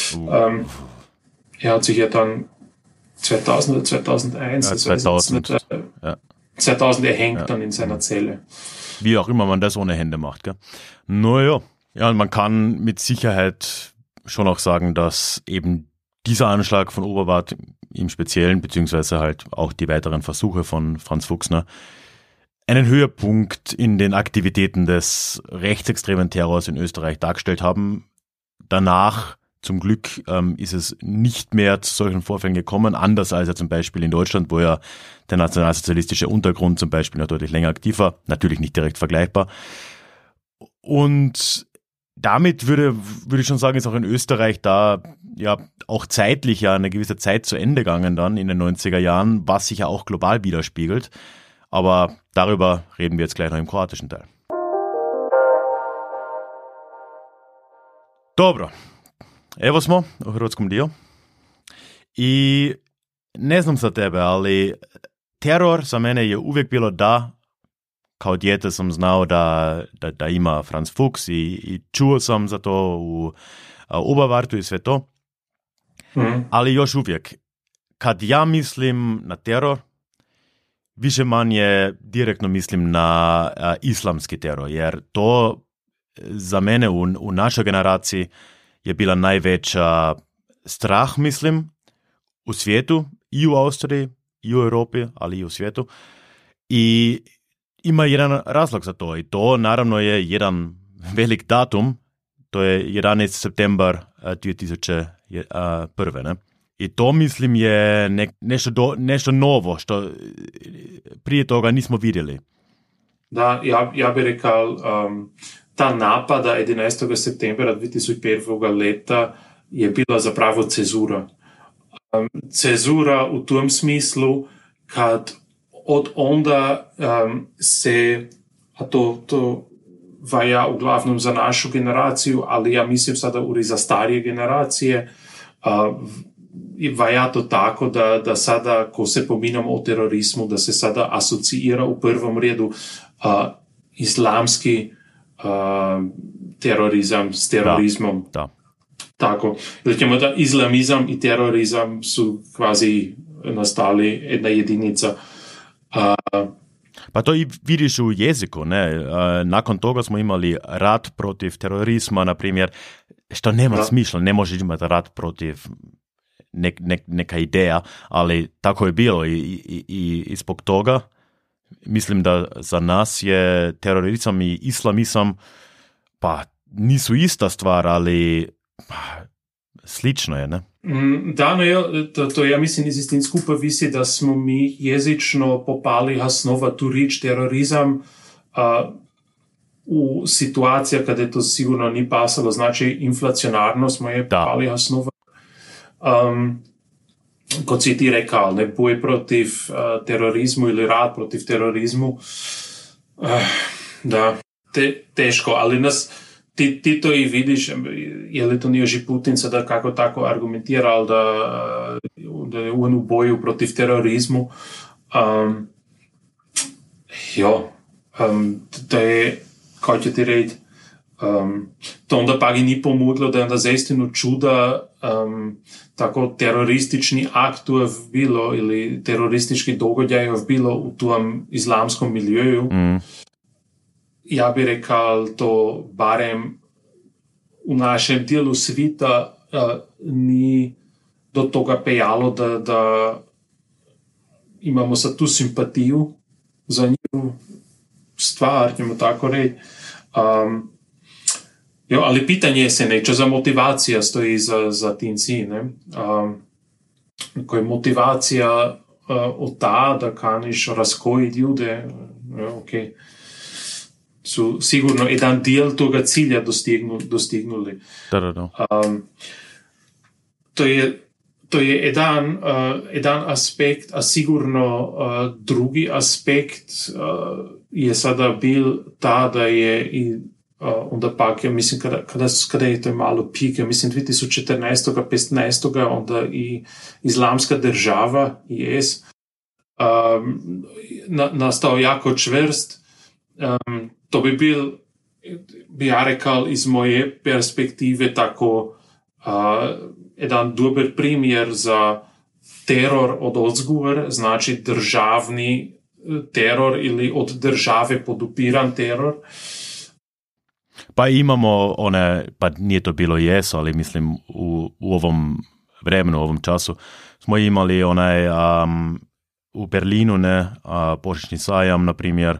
Er hat sich ja dann 2000 oder 2001, ja, 2000, 2000 erhängt dann in seiner Zelle. Wie auch immer man das ohne Hände macht, gell? Naja. Ja, und man kann mit Sicherheit schon auch sagen, dass eben dieser Anschlag von Oberwart im Speziellen, beziehungsweise halt auch die weiteren Versuche von Franz Fuchsner, einen Höhepunkt in den Aktivitäten des rechtsextremen Terrors in Österreich dargestellt haben. Danach, zum Glück, ist es nicht mehr zu solchen Vorfällen gekommen, anders als ja zum Beispiel in Deutschland, wo ja der nationalsozialistische Untergrund zum Beispiel noch deutlich länger aktiv war, natürlich nicht direkt vergleichbar. Und damit würde ich schon sagen, ist auch in Österreich da ja auch zeitlich ja eine gewisse Zeit zu Ende gegangen dann in den 90er Jahren, was sich ja auch global widerspiegelt. Aber darüber reden wir jetzt gleich noch im kroatischen Teil. Dobro. Evo smo u hrvatskom dio. I ne znam za tebe, ali teror za mene je uvijek bilo da, kao dijete sam znao da ima Franz Fuchs i čuo sam za to u Oberwartu i sve to. Ali još uvijek, kad ja mislim na teror, više manje direktno mislim na islamski teror, jer to za mene u našoj generaciji je bila najveća strah, mislim, u svijetu, i u Austriji, i u Europi, ali i u svijetu. I ima jedan razlog za to. I to naravno je jedan velik datum, to je 11. septembar 2001. Ne? I to, mislim, je nešto novo, što prije toga nismo vidjeli. Da, ja bi rekao, ta napada 11. septembra 2001. leta je bila zapravo cezura. Cezura u tom smislu, kad od onda se, a to vaja uglavnom za našu generaciju, ali ja mislim sada uri za starije generacije, vaja to tako da sada, ko se pominamo o terorizmu, da se sada asociira u prvom redu islamski terorizam s terorizmom. Da. Tako. Recimo da islamizam i terorizam su kvazi nastali jedna jedinica. Pa to i vidiš u jeziku, ne? Nakon toga smo imali rat protiv terorizma, na primjer, što nema smisla, ne možeš imati rat protiv neka ideja, ali tako je bilo i zbog toga mislim da za nas je terorizam i islamizam pa nisu ista stvar, ali slično je, ne? Da, no to ja mislim iz skupaj visi, da smo mi jezično popali hasnova tu rič terorizam u situacija kada je to sigurno ni pasalo, znači inflacionarno smo je popali hasnova. Kot si ti rekao, ne, boj protiv terorizmu ili rad protiv terorizmu, da, teško, ali nas ti to i vidiš, je li to nije že Putin sada kako tako argumentirao da je on u boju protiv terorizmu. To je, kao će ti reći, to onda pa i ni pomoglo, da je onda zaistinu čuda tako teroristični akt bilo ili teroristički dogodaj bilo u tom islamskom miljöju. Ja bi rekao, to barem u našem dijelu svita ni do toga pejalo, da imamo sad tu simpatiju za nju stvar, ćemo tako reći. Ali pitanje je se nečo za motivacija stoji za tim cilj. Koja je motivacija od ta, da kaniš razkojiti ljude, su sigurno jedan dijel toga cilja dostignuli. To je jedan aspekt, a sigurno drugi aspekt je sada bil ta, da je i onda pak, ja mislim, kada je to malo pik, ja mislim 2014. 15. onda i islamska država, IS, nastao jako čvrst. To bi ja rekao iz moje perspektive tako jedan dober primjer za teror od odzgor, znači državni teror ili od države podupiran teror. Pa imamo pa nije to bilo IS, ali mislim u ovom vremenu, u ovom času, smo imali u Berlinu, božićni sajam, na primjer,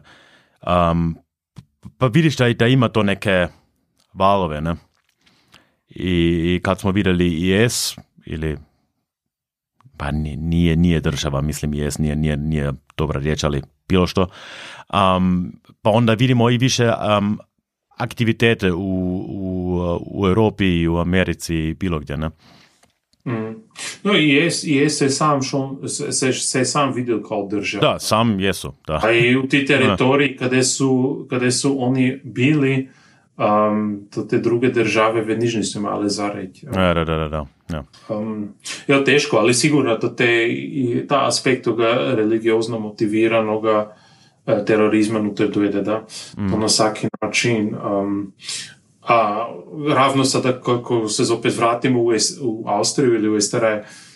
pa vidiš da ima to neke valove, ne? I kad smo vidjeli IS, ili pa nije država, mislim IS nije dobra riječ, ali bilo što, pa onda vidimo i više aktivitete u Europi i u Americi i bilo gdje, ne? No, IS se sam vidio kao država. Da, sam jesu. Da. A i u ti teritoriji kada su oni bili, to te druge države nič nisu imale za reći. Da. Ja, teško, ali sigurno to i ta aspekt toga religiozno motiviranoga terorizma unutar dojde, da, to na vsaki način. A ravno sada, kako se zopet vratimo u Austriju ili u STR,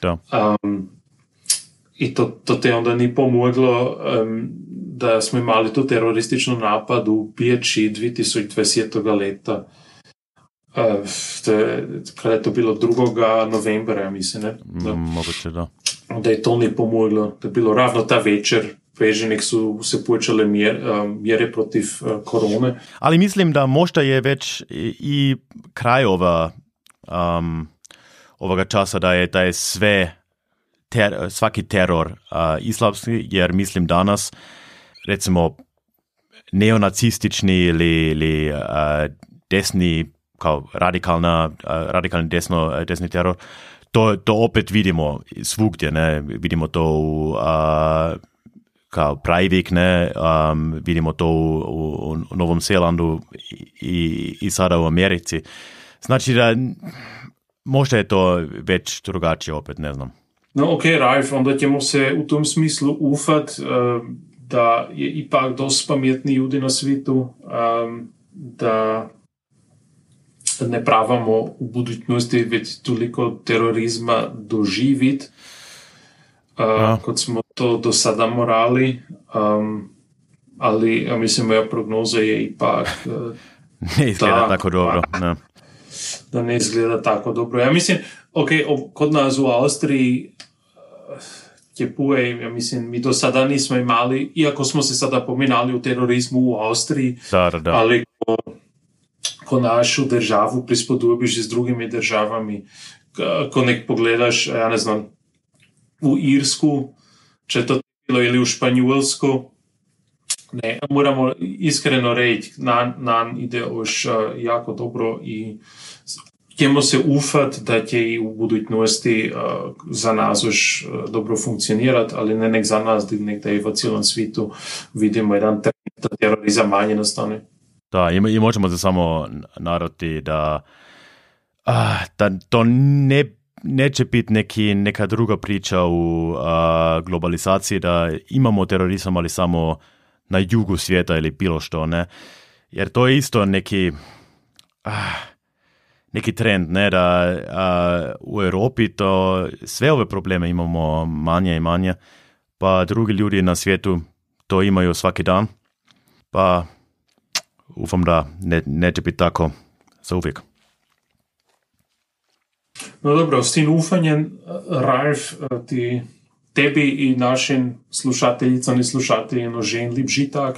i to te onda ni pomoglo, da smo imali tu terorističnu napad u Biječi 2020. leta. Kada je to bilo 2. novembra, ja mislim, ne? Moguće, da. Da je to ni pomoglo. Da je bilo ravno ta večer, Peženik su se počele mjere protiv korone. Ali mislim da možda je već i kraj ovoga časa da je sve svaki teror islamski, jer mislim danas recimo neonacistični ili desni, kao radikalni desni teror, to opet vidimo svugdje, ne? Vidimo to u kao Breivik, ne? Vidimo to u Novom Zelandu i sada u Americi. Znači da možda je to već drugačije opet, ne znam. No ok, Ralf, onda ćemo se u tom smislu ufat da je ipak dosta pametni ljudi na svijetu, da ne pravamo u budućnosti već toliko terorizma doživit, kot smo to do sada morali, ali ja mislim, moja prognoza je ipak ne izgleda tako dobro. Ne. Da ne izgleda tako dobro. Ja mislim, ok, kod nas u Austriji ja mislim, mi do sada nismo imali, iako smo se sada pominali u terorizmu u Austriji, da. ali ko našu državu prispodobiš s drugimi državami, ko nek pogledaš, ja ne znam, u Irsku, če to bilo, ili u Španjolsku, ne, moramo iskreno reći, nam ide još jako dobro i ćemo se ufat da će i u budućnosti za nas još dobro funkcionirati, ali ne nek za nas, nek da i u cijelom svijetu vidimo jedan trend da terorizam manje nastane. Da, i možemo se samo nadati da to neće biti neka druga priča u globalizaciji, da imamo terorizam, ali samo na jugu svijeta ili bilo što, ne? Jer to je isto neki trend, ne, da u Europi to sve ove probleme imamo manje i manje, pa drugi ljudi na svijetu to imaju svaki dan, pa ufam da neće biti tako za uvijek. No dobro, s tim ufanjem, Ralf, tebi i našim slušateljicam i slušateljima želim lep žitak.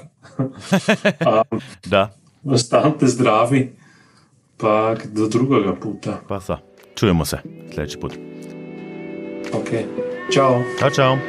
Da. Ostanite zdravi, pa do drugoga puta. Pa sa, čujemo se sljedeći put. Ok, čao. Ćao.